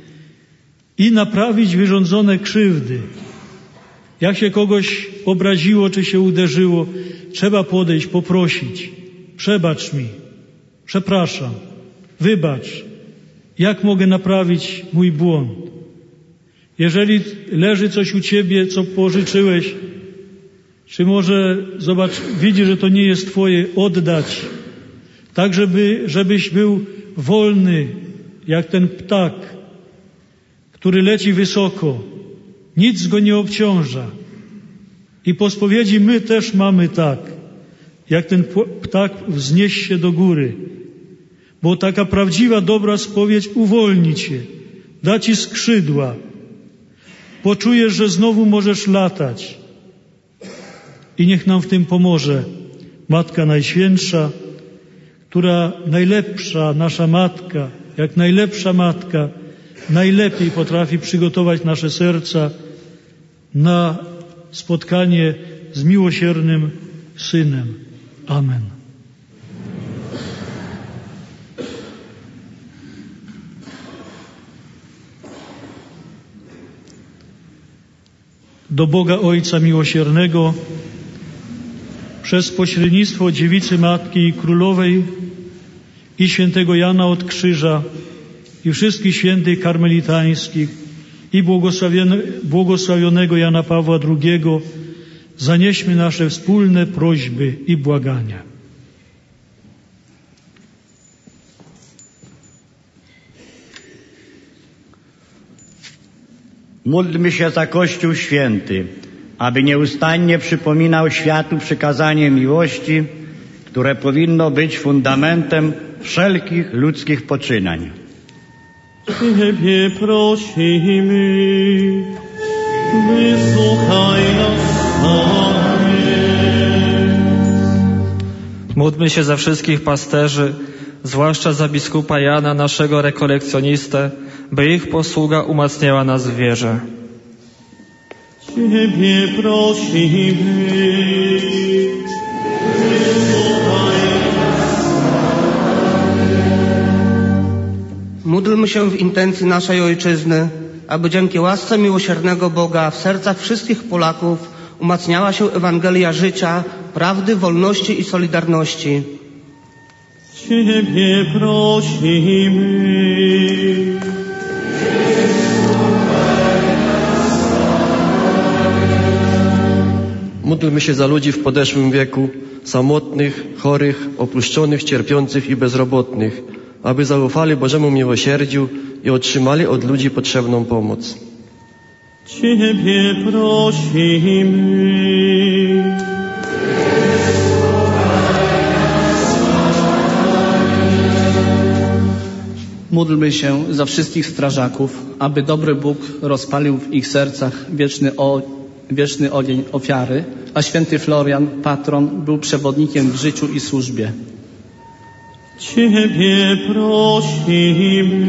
[SPEAKER 3] I naprawić wyrządzone krzywdy. Jak się kogoś obraziło, czy się uderzyło, trzeba podejść, poprosić: przebacz mi, przepraszam, wybacz, jak mogę naprawić mój błąd? Jeżeli leży coś u ciebie, co pożyczyłeś, czy może, zobacz, widzi, że to nie jest twoje, oddać, tak żebyś był wolny, jak ten ptak, który leci wysoko, nic go nie obciąża. I po spowiedzi my też mamy tak, jak ten ptak wznieść się do góry. Bo taka prawdziwa, dobra spowiedź uwolni cię, da ci skrzydła. Poczujesz, że znowu możesz latać. I niech nam w tym pomoże Matka Najświętsza, która najlepsza, nasza Matka, jak najlepsza Matka, najlepiej potrafi przygotować nasze serca na spotkanie z miłosiernym Synem. Amen. Do Boga Ojca Miłosiernego, przez pośrednictwo Dziewicy Matki i Królowej i świętego Jana od Krzyża i wszystkich świętych karmelitańskich i błogosławionego Jana Pawła II, zanieśmy nasze wspólne prośby i błagania.
[SPEAKER 8] Módlmy się za Kościół Święty, aby nieustannie przypominał światu przykazanie miłości, które powinno być fundamentem wszelkich ludzkich poczynań.
[SPEAKER 9] Ciebie prosimy, wysłuchaj nas, Panie.
[SPEAKER 10] Módlmy się za wszystkich pasterzy, zwłaszcza za biskupa Jana, naszego rekolekcjonistę, by ich posługa umacniała nas w wierze.
[SPEAKER 9] Ciebie prosimy,
[SPEAKER 11] módlmy się w intencji naszej Ojczyzny, aby dzięki łasce miłosiernego Boga w sercach wszystkich Polaków umacniała się Ewangelia życia, prawdy, wolności i solidarności.
[SPEAKER 9] Ciebie prosimy.
[SPEAKER 12] Módlmy się za ludzi w podeszłym wieku, samotnych, chorych, opuszczonych, cierpiących i bezrobotnych, aby zaufali Bożemu miłosierdziu i otrzymali od ludzi potrzebną pomoc.
[SPEAKER 9] Ciebie prosimy.
[SPEAKER 13] Módlmy się za wszystkich strażaków, aby dobry Bóg rozpalił w ich sercach wieczny ogień ofiary, a święty Florian, patron, był przewodnikiem w życiu i służbie.
[SPEAKER 9] Ciebie prosimy.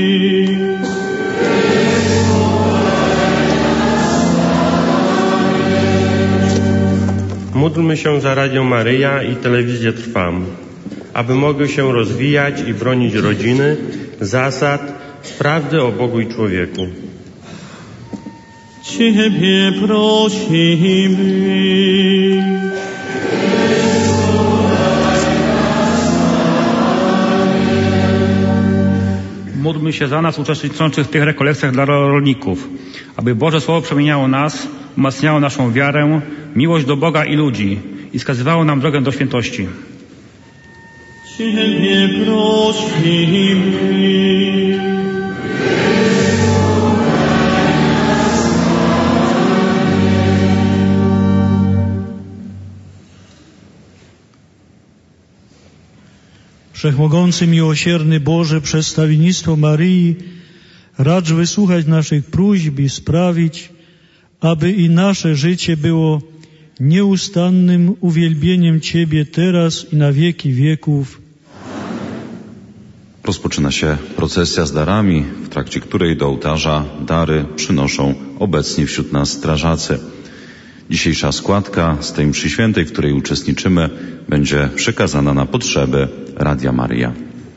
[SPEAKER 14] Módlmy się za Radio Maryja i Telewizję Trwam, aby mogły się rozwijać i bronić rodziny, zasad, prawdy o Bogu i człowieku.
[SPEAKER 9] Ciebie prosimy.
[SPEAKER 15] Módlmy się za nas uczestniczących w tych rekolekcjach dla rolników, aby Boże Słowo przemieniało nas, umacniało naszą wiarę, miłość do Boga i ludzi i wskazywało nam drogę do świętości.
[SPEAKER 9] Ciebie prosimy.
[SPEAKER 3] Wszechmogący, miłosierny Boże, przedstawienictwo Maryi, racz wysłuchać naszych próśb i sprawić, aby i nasze życie było nieustannym uwielbieniem Ciebie teraz i na wieki wieków.
[SPEAKER 2] Rozpoczyna się procesja z darami, w trakcie której do ołtarza dary przynoszą obecni wśród nas strażacy. Dzisiejsza składka z tej mszy świętej, w której uczestniczymy, będzie przekazana na potrzeby Radia Maryja.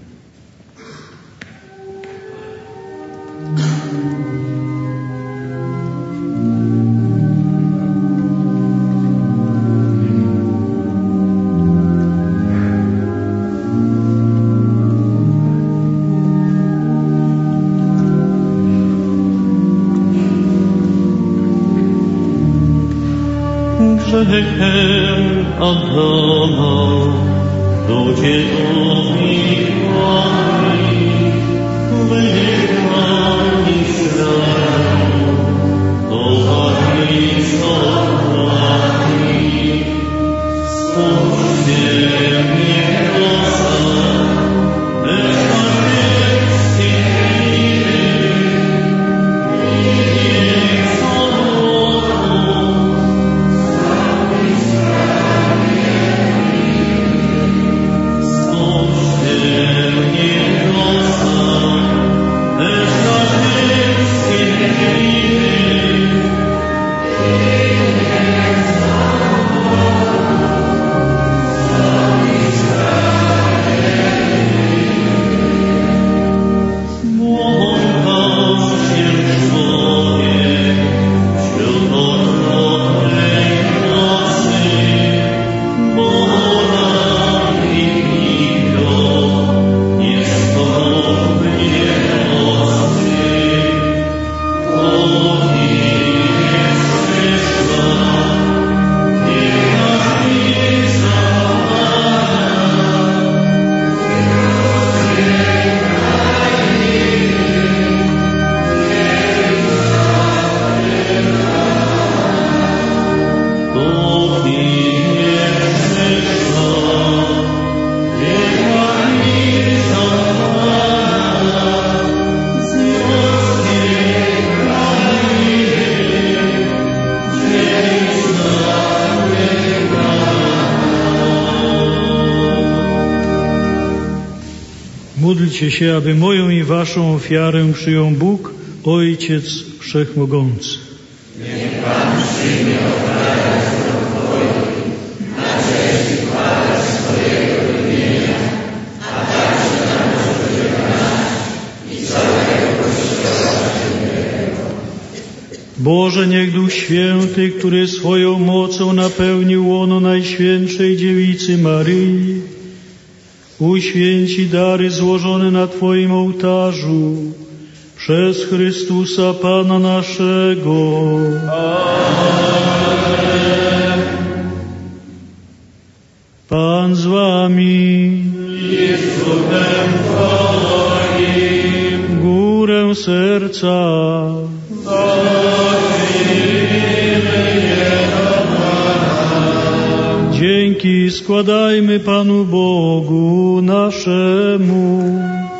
[SPEAKER 9] Grzechem Adama ludzie uwikłani, wygnani z raju, dopadli sobrani, spójrzcie niebiosa, lecz na śmierci
[SPEAKER 3] Módlcie się, aby moją i waszą ofiarę przyjął Bóg, Ojciec Wszechmogący.
[SPEAKER 16] Niech Pan przyjmie ofiarę z rąk Twoich, na cześć i chwałę swojego imienia, a także na możliwość nas i całego Kościoła Świętego.
[SPEAKER 3] Boże, niech Duch Święty, który swoją mocą napełnił łono Najświętszej Dziewicy Maryi, uświęci dary złożone na Twoim ołtarzu przez Chrystusa Pana naszego.
[SPEAKER 9] Amen.
[SPEAKER 3] Pan z Wami.
[SPEAKER 9] I z duchem Twoim.
[SPEAKER 3] Górę serca. Dzięki składajmy Panu Bogu naszemu.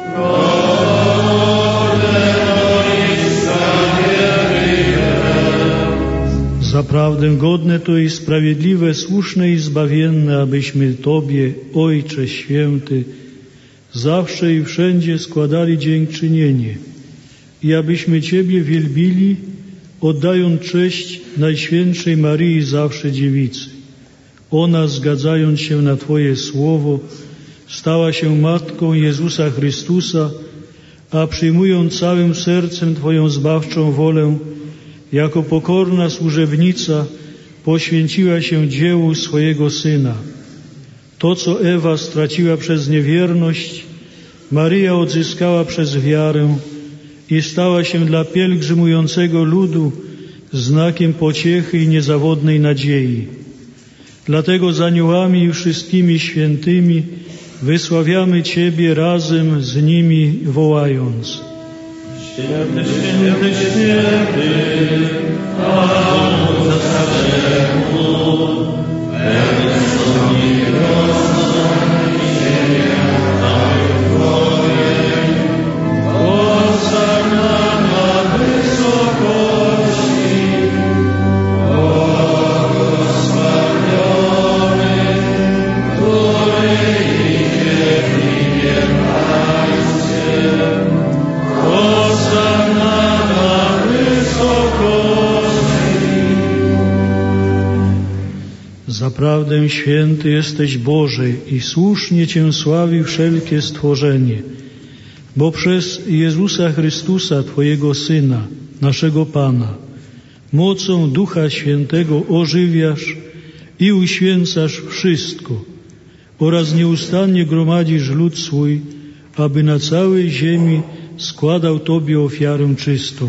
[SPEAKER 3] Zaprawdę godne to i sprawiedliwe, słuszne i zbawienne, abyśmy Tobie, Ojcze Święty, zawsze i wszędzie składali dziękczynienie i abyśmy Ciebie wielbili, oddając cześć Najświętszej Maryi zawsze Dziewicy. Ona, zgadzając się na Twoje słowo, stała się Matką Jezusa Chrystusa, a przyjmując całym sercem Twoją zbawczą wolę, jako pokorna służebnica poświęciła się dziełu swojego Syna. To, co Ewa straciła przez niewierność, Maryja odzyskała przez wiarę i stała się dla pielgrzymującego ludu znakiem pociechy i niezawodnej nadziei. Dlatego z aniołami i wszystkimi świętymi wysławiamy Ciebie razem z nimi, wołając:
[SPEAKER 9] Święty, święty, święty, Pan Zastępu, pełny sądni rozsąd i ziemia Twoich wojen. Hosanna na wysokości, błogosławiony, który idzie w imię Pańskie. Hosanna na wysokości.
[SPEAKER 3] Zaprawdę święty jesteś Boże i słusznie Cię sławi wszelkie stworzenie, bo przez Jezusa Chrystusa, Twojego Syna, naszego Pana, mocą Ducha Świętego ożywiasz i uświęcasz wszystko oraz nieustannie gromadzisz lud swój, aby na całej ziemi składał Tobie ofiarę czystą.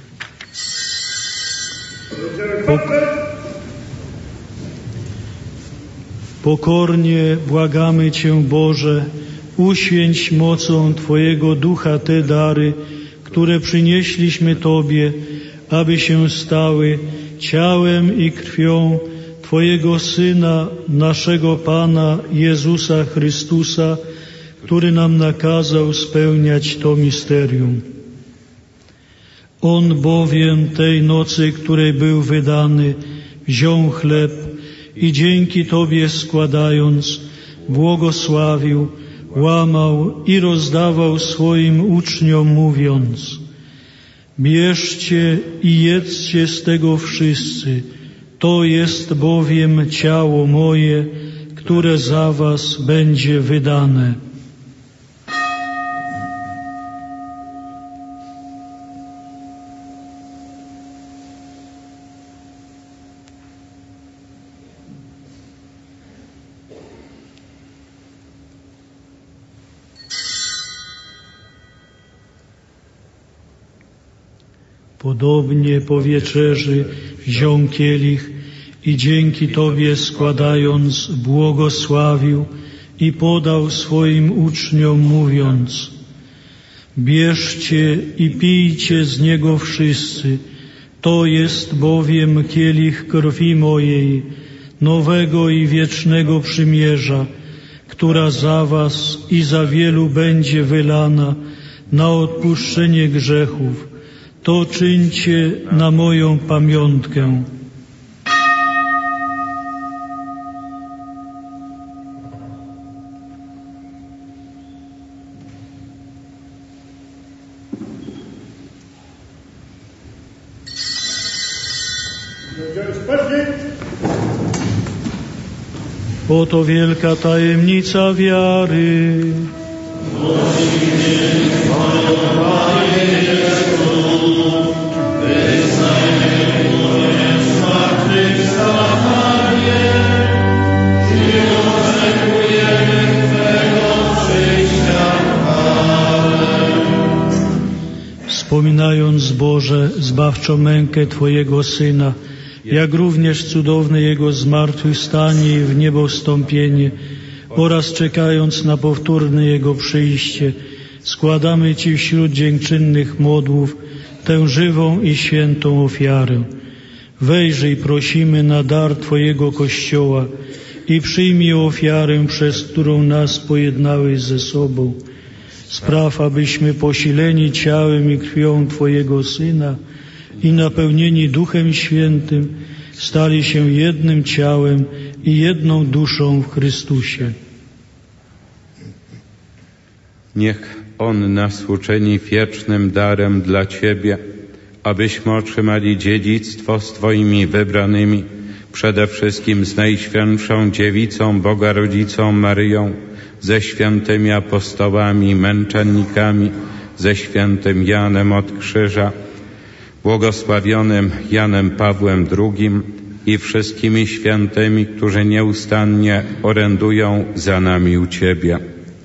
[SPEAKER 3] Pokornie błagamy Cię, Boże, uświęć mocą Twojego Ducha te dary, które przynieśliśmy Tobie, aby się stały ciałem i krwią Twojego Syna, naszego Pana Jezusa Chrystusa, który nam nakazał spełniać to misterium. On bowiem tej nocy, której był wydany, wziął chleb i dzięki Tobie składając, błogosławił, łamał i rozdawał swoim uczniom, mówiąc: bierzcie i jedzcie z tego wszyscy, to jest bowiem ciało moje, które za was będzie wydane. Podobnie po wieczerzy wziął kielich i dzięki Tobie składając, błogosławił i podał swoim uczniom, mówiąc: bierzcie i pijcie z niego wszyscy, to jest bowiem kielich krwi mojej, nowego i wiecznego przymierza, która za was i za wielu będzie wylana na odpuszczenie grzechów. To czyńcie na moją pamiątkę. Oto wielka tajemnica wiary. Wspominając, Boże, zbawczą mękę Twojego Syna, jak również cudowne Jego zmartwychwstanie i w niebo wstąpienie oraz czekając na powtórne Jego przyjście, składamy Ci wśród dziękczynnych modłów tę żywą i świętą ofiarę. Wejrzyj, prosimy, na dar Twojego Kościoła i przyjmij ofiarę, przez którą nas pojednałeś ze sobą. Spraw, abyśmy posileni ciałem i krwią Twojego Syna i napełnieni Duchem Świętym stali się jednym ciałem i jedną duszą w Chrystusie.
[SPEAKER 7] Niech On nas uczyni wiecznym darem dla Ciebie, abyśmy otrzymali dziedzictwo z Twoimi wybranymi, przede wszystkim z Najświętszą Dziewicą Boga Rodzicą Maryją, ze świętymi apostołami, męczennikami, ze świętym Janem od Krzyża, błogosławionym Janem Pawłem II i wszystkimi świętymi, którzy nieustannie orędują za nami u Ciebie.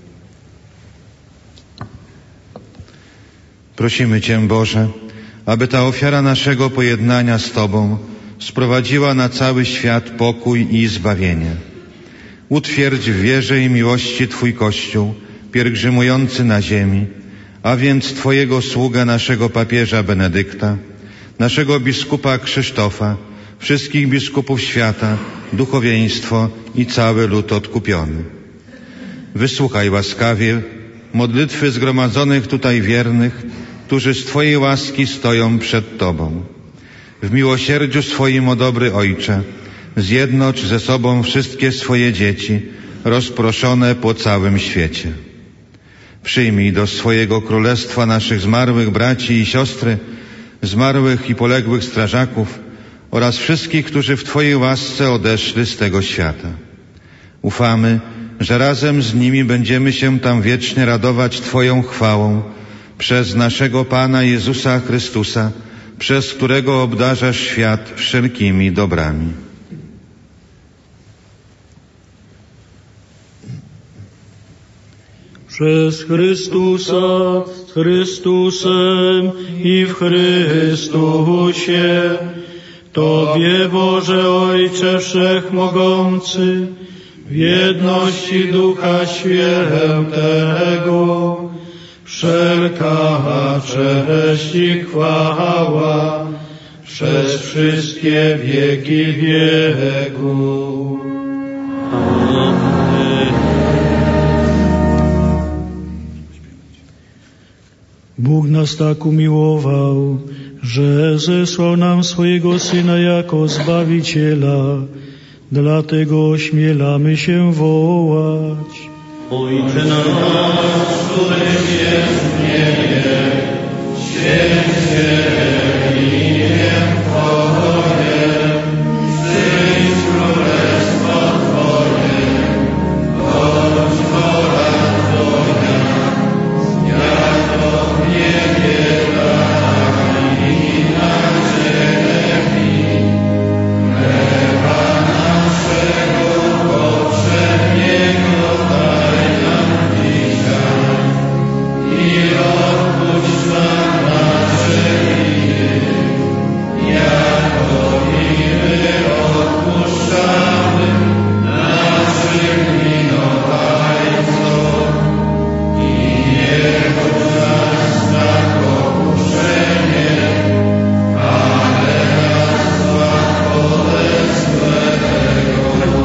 [SPEAKER 17] Prosimy Cię, Boże, aby ta ofiara naszego pojednania z Tobą sprowadziła na cały świat pokój i zbawienie. Utwierdź w wierze i miłości Twój Kościół, pielgrzymujący na ziemi, a więc Twojego sługę, naszego papieża Benedykta, naszego biskupa Krzysztofa, wszystkich biskupów świata, duchowieństwo i cały lud odkupiony. Wysłuchaj łaskawie modlitwy zgromadzonych tutaj wiernych, którzy z Twojej łaski stoją przed Tobą. W miłosierdziu swoim, o dobry Ojcze, zjednocz ze sobą wszystkie swoje dzieci rozproszone po całym świecie. Przyjmij do swojego królestwa naszych zmarłych braci i siostry, zmarłych i poległych strażaków oraz wszystkich, którzy w Twojej łasce odeszli z tego świata. Ufamy, że razem z nimi będziemy się tam wiecznie radować Twoją chwałą przez naszego Pana Jezusa Chrystusa, przez którego obdarzasz świat wszelkimi dobrami.
[SPEAKER 4] Przez Chrystusa, z Chrystusem i w Chrystusie, Tobie, Boże Ojcze Wszechmogący, w jedności Ducha Świętego, wszelka cześć i chwała przez wszystkie wieki wieków. Amen. Bóg nas tak umiłował, że zesłał nam swojego Syna jako Zbawiciela, dlatego ośmielamy się wołać. Ojcze nasz, któryś jest w niebie, święć się imię Twoje, przyjdź królestwo Twoje, bądź wola Twoja, jako w niebie, tak i na ziemi. Chleba naszego powszedniego daj nam dzisiaj i odpuść nam nasze winy, jako i my odpuszczamy naszym winowajcom. I nie wódź nas na pokuszenie, ale nas zbaw ode złego.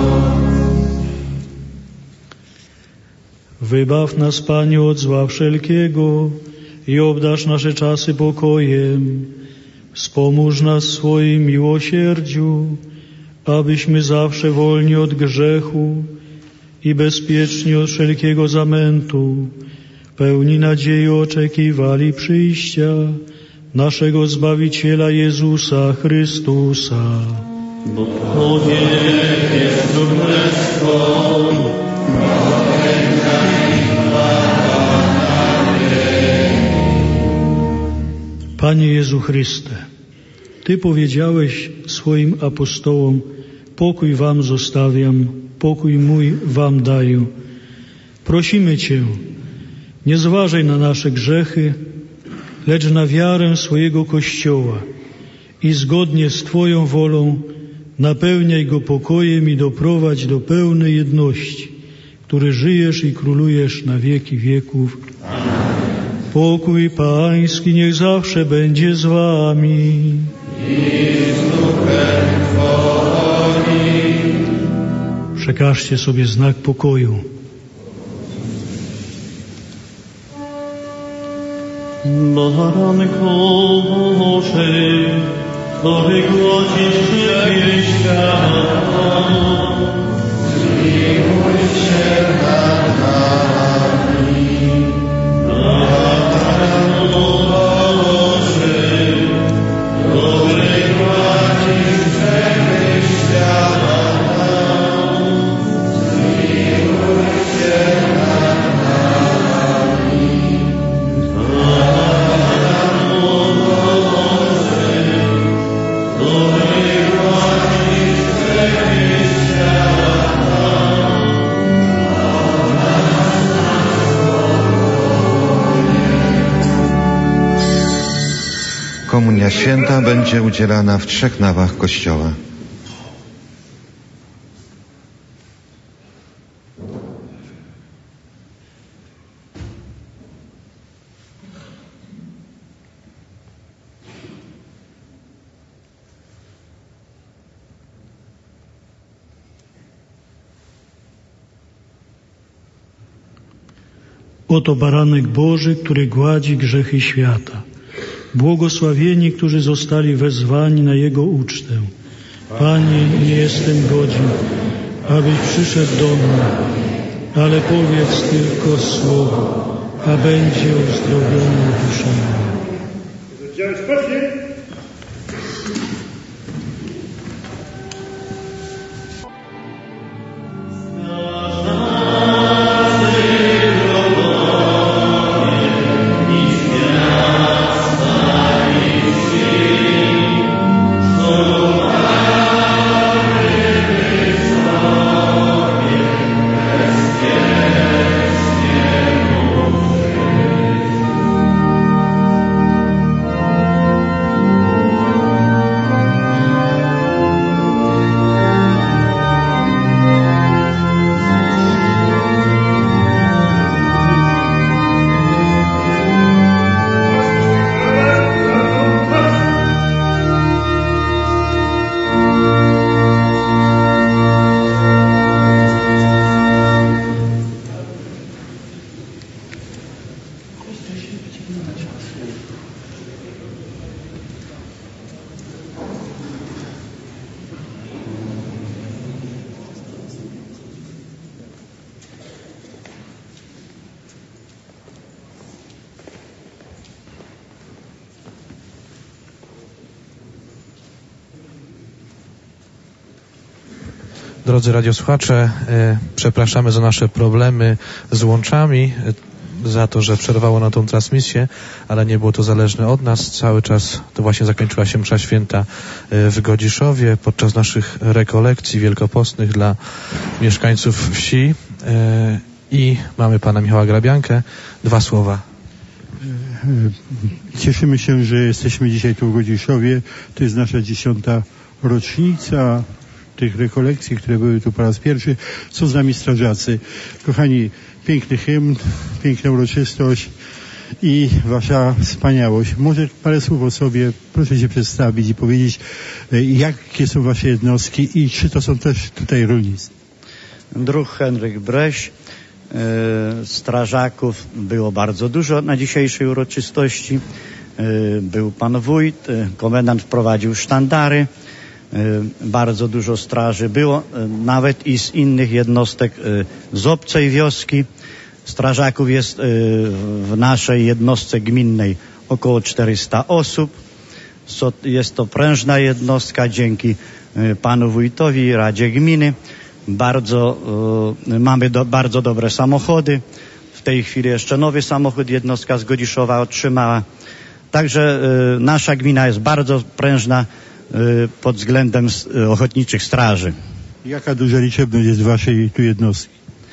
[SPEAKER 4] Wybaw nas, Panie, od zła wszelkiego i obdarz nasze czasy pokojem. Wspomóż nas w swoim miłosierdziu, abyśmy zawsze wolni od grzechu i bezpieczni od wszelkiego zamętu, pełni nadziei oczekiwali przyjścia naszego Zbawiciela Jezusa Chrystusa. Bo Twoje jest królestwo, Panie Jezu Chryste, Ty powiedziałeś swoim apostołom: pokój wam zostawiam, pokój mój wam daję. Prosimy Cię, nie zważaj na nasze grzechy, lecz na wiarę swojego Kościoła i zgodnie z Twoją wolą napełniaj go pokojem i doprowadź do pełnej jedności, który żyjesz i królujesz na wieki wieków. Amen. Pokój Pański niech zawsze będzie z Wami. I z duchem Twoim. Przekażcie sobie znak pokoju. Baranko Boży, który głodzisz grzechy świata, zmiłuj się nad nami. Baranko Boży, który głodzisz grzechy świata, zmiłuj się nad nami. Baranko Boży,
[SPEAKER 17] Komunia święta będzie udzielana w 3 nawach Kościoła.
[SPEAKER 3] Oto baranek Boży, który gładzi grzechy świata. Błogosławieni, którzy zostali wezwani na Jego ucztę. Panie, nie jestem godzien, abyś przyszedł do mnie, ale powiedz tylko słowo, a będzie uzdrowiona dusza moja.
[SPEAKER 1] Drodzy radiosłuchacze, przepraszamy za nasze problemy z łączami, za to, że przerwało na tą transmisję, ale nie było to zależne od nas. Cały czas to właśnie zakończyła się msza święta w Godziszowie podczas naszych rekolekcji wielkopostnych dla mieszkańców wsi i mamy pana Michała Grabiankę. 2 słowa.
[SPEAKER 18] Cieszymy się, że jesteśmy dzisiaj tu w Godziszowie. To jest nasza 10. rocznica tych rekolekcji, które były tu po raz pierwszy. Są z nami strażacy. Kochani, piękny hymn, piękna uroczystość i wasza wspaniałość. Może parę słów o sobie, proszę się przedstawić i powiedzieć, jakie są wasze jednostki i czy to są też tutaj rolnicy.
[SPEAKER 8] Druh Henryk Breś. Strażaków było bardzo dużo na dzisiejszej uroczystości. Był pan wójt, komendant wprowadził sztandary. Bardzo dużo straży było, nawet i z innych jednostek z obcej wioski. Strażaków jest w naszej jednostce gminnej około 400 osób. Jest to prężna jednostka dzięki panu wójtowi i Radzie Gminy. Mamy bardzo dobre samochody. W tej chwili jeszcze nowy samochód jednostka z Godziszowa otrzymała. Także nasza gmina jest bardzo prężna pod względem ochotniczych straży.
[SPEAKER 18] Jaka duża liczebność jest waszej tu jednostki?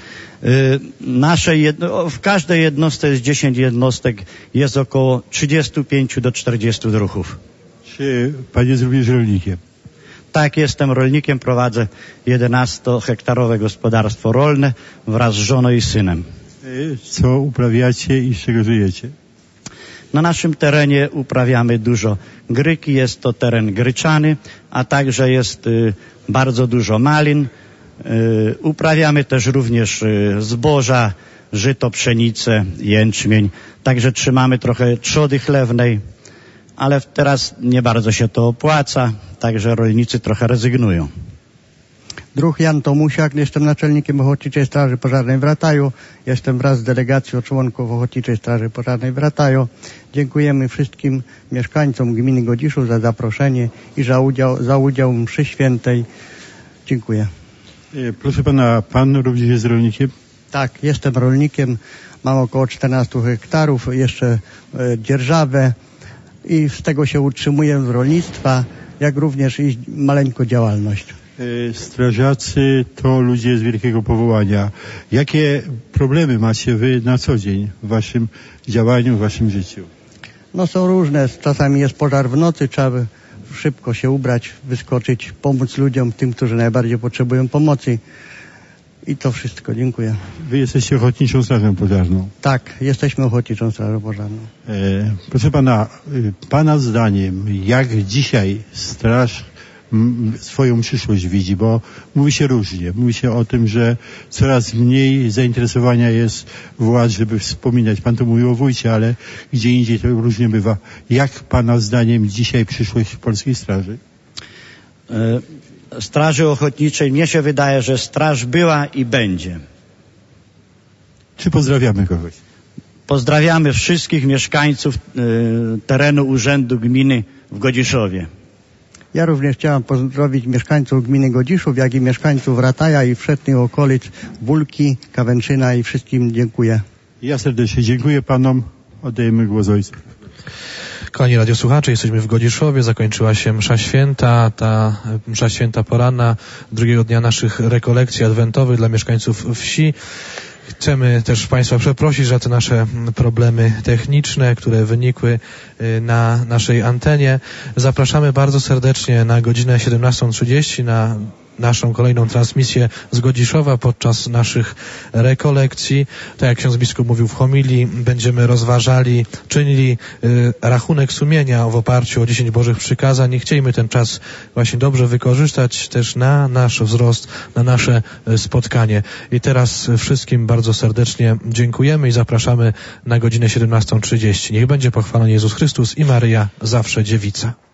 [SPEAKER 8] W każdej jednostce jest 10 jednostek, jest około 35 do 40 druhów.
[SPEAKER 18] Czy pan jest również rolnikiem?
[SPEAKER 8] Tak, jestem rolnikiem, prowadzę 11-hektarowe gospodarstwo rolne wraz z żoną i synem.
[SPEAKER 18] Co uprawiacie i z czego żyjecie?
[SPEAKER 8] Na naszym terenie uprawiamy dużo gryki, jest to teren gryczany, a także jest bardzo dużo malin. Uprawiamy też również zboża, żyto, pszenicę, jęczmień. Także trzymamy trochę trzody chlewnej, ale teraz nie bardzo się to opłaca, także rolnicy trochę rezygnują.
[SPEAKER 19] Druh Jan Tomusiak, jestem naczelnikiem Ochotniczej Straży Pożarnej w Rataju. Jestem wraz z delegacją członków Ochotniczej Straży Pożarnej w Rataju. Dziękujemy wszystkim mieszkańcom gminy Godziszów za zaproszenie i za udział w mszy świętej. Dziękuję.
[SPEAKER 18] Proszę pana, pan również jest rolnikiem?
[SPEAKER 19] Tak, jestem rolnikiem. Mam około 14 hektarów, jeszcze dzierżawę i z tego się utrzymuję z rolnictwa, jak również i maleńką działalność.
[SPEAKER 18] Strażacy to ludzie z wielkiego powołania. Jakie problemy macie wy na co dzień w waszym działaniu, w waszym życiu?
[SPEAKER 19] No są różne, czasami jest pożar w nocy, trzeba szybko się ubrać, wyskoczyć, pomóc ludziom, tym, którzy najbardziej potrzebują pomocy. I to wszystko. Dziękuję.
[SPEAKER 18] Wy jesteście Ochotniczą Strażą Pożarną.
[SPEAKER 19] Tak, jesteśmy Ochotniczą Strażą Pożarną.
[SPEAKER 18] Proszę pana, pana zdaniem, jak dzisiaj straż swoją przyszłość widzi, bo mówi się różnie. Mówi się o tym, że coraz mniej zainteresowania jest władz, żeby wspominać. Pan tu mówił o wójcie, ale gdzie indziej to różnie bywa. Jak pana zdaniem dzisiaj przyszłość Polskiej Straży?
[SPEAKER 8] Straży Ochotniczej, mnie się wydaje, że straż była i będzie.
[SPEAKER 18] Czy pozdrawiamy kogoś?
[SPEAKER 8] Pozdrawiamy wszystkich mieszkańców terenu Urzędu Gminy w Godziszowie.
[SPEAKER 19] Ja również chciałem pozdrowić mieszkańców gminy Godziszów, jak i mieszkańców Rataja i wszetnych okolic, Bulki, Kawęczyna i wszystkim dziękuję.
[SPEAKER 18] Ja serdecznie dziękuję panom. Oddajemy głos ojcu.
[SPEAKER 1] Kochani radiosłuchacze, jesteśmy w Godziszowie, zakończyła się msza święta, ta msza święta poranna drugiego dnia naszych rekolekcji adwentowych dla mieszkańców wsi. Chcemy też Państwa przeprosić za te nasze problemy techniczne, które wynikły na naszej antenie. Zapraszamy bardzo serdecznie na godzinę 17:30 na naszą kolejną transmisję z Godziszowa podczas naszych rekolekcji. Tak jak ksiądz biskup mówił w homilii, będziemy rozważali, czynili rachunek sumienia w oparciu o 10 Bożych przykazań i chcielibyśmy ten czas właśnie dobrze wykorzystać też na nasz wzrost, na nasze spotkanie. I teraz wszystkim bardzo serdecznie dziękujemy i zapraszamy na godzinę 17:30. Niech będzie pochwalony Jezus Chrystus i Maryja zawsze dziewica.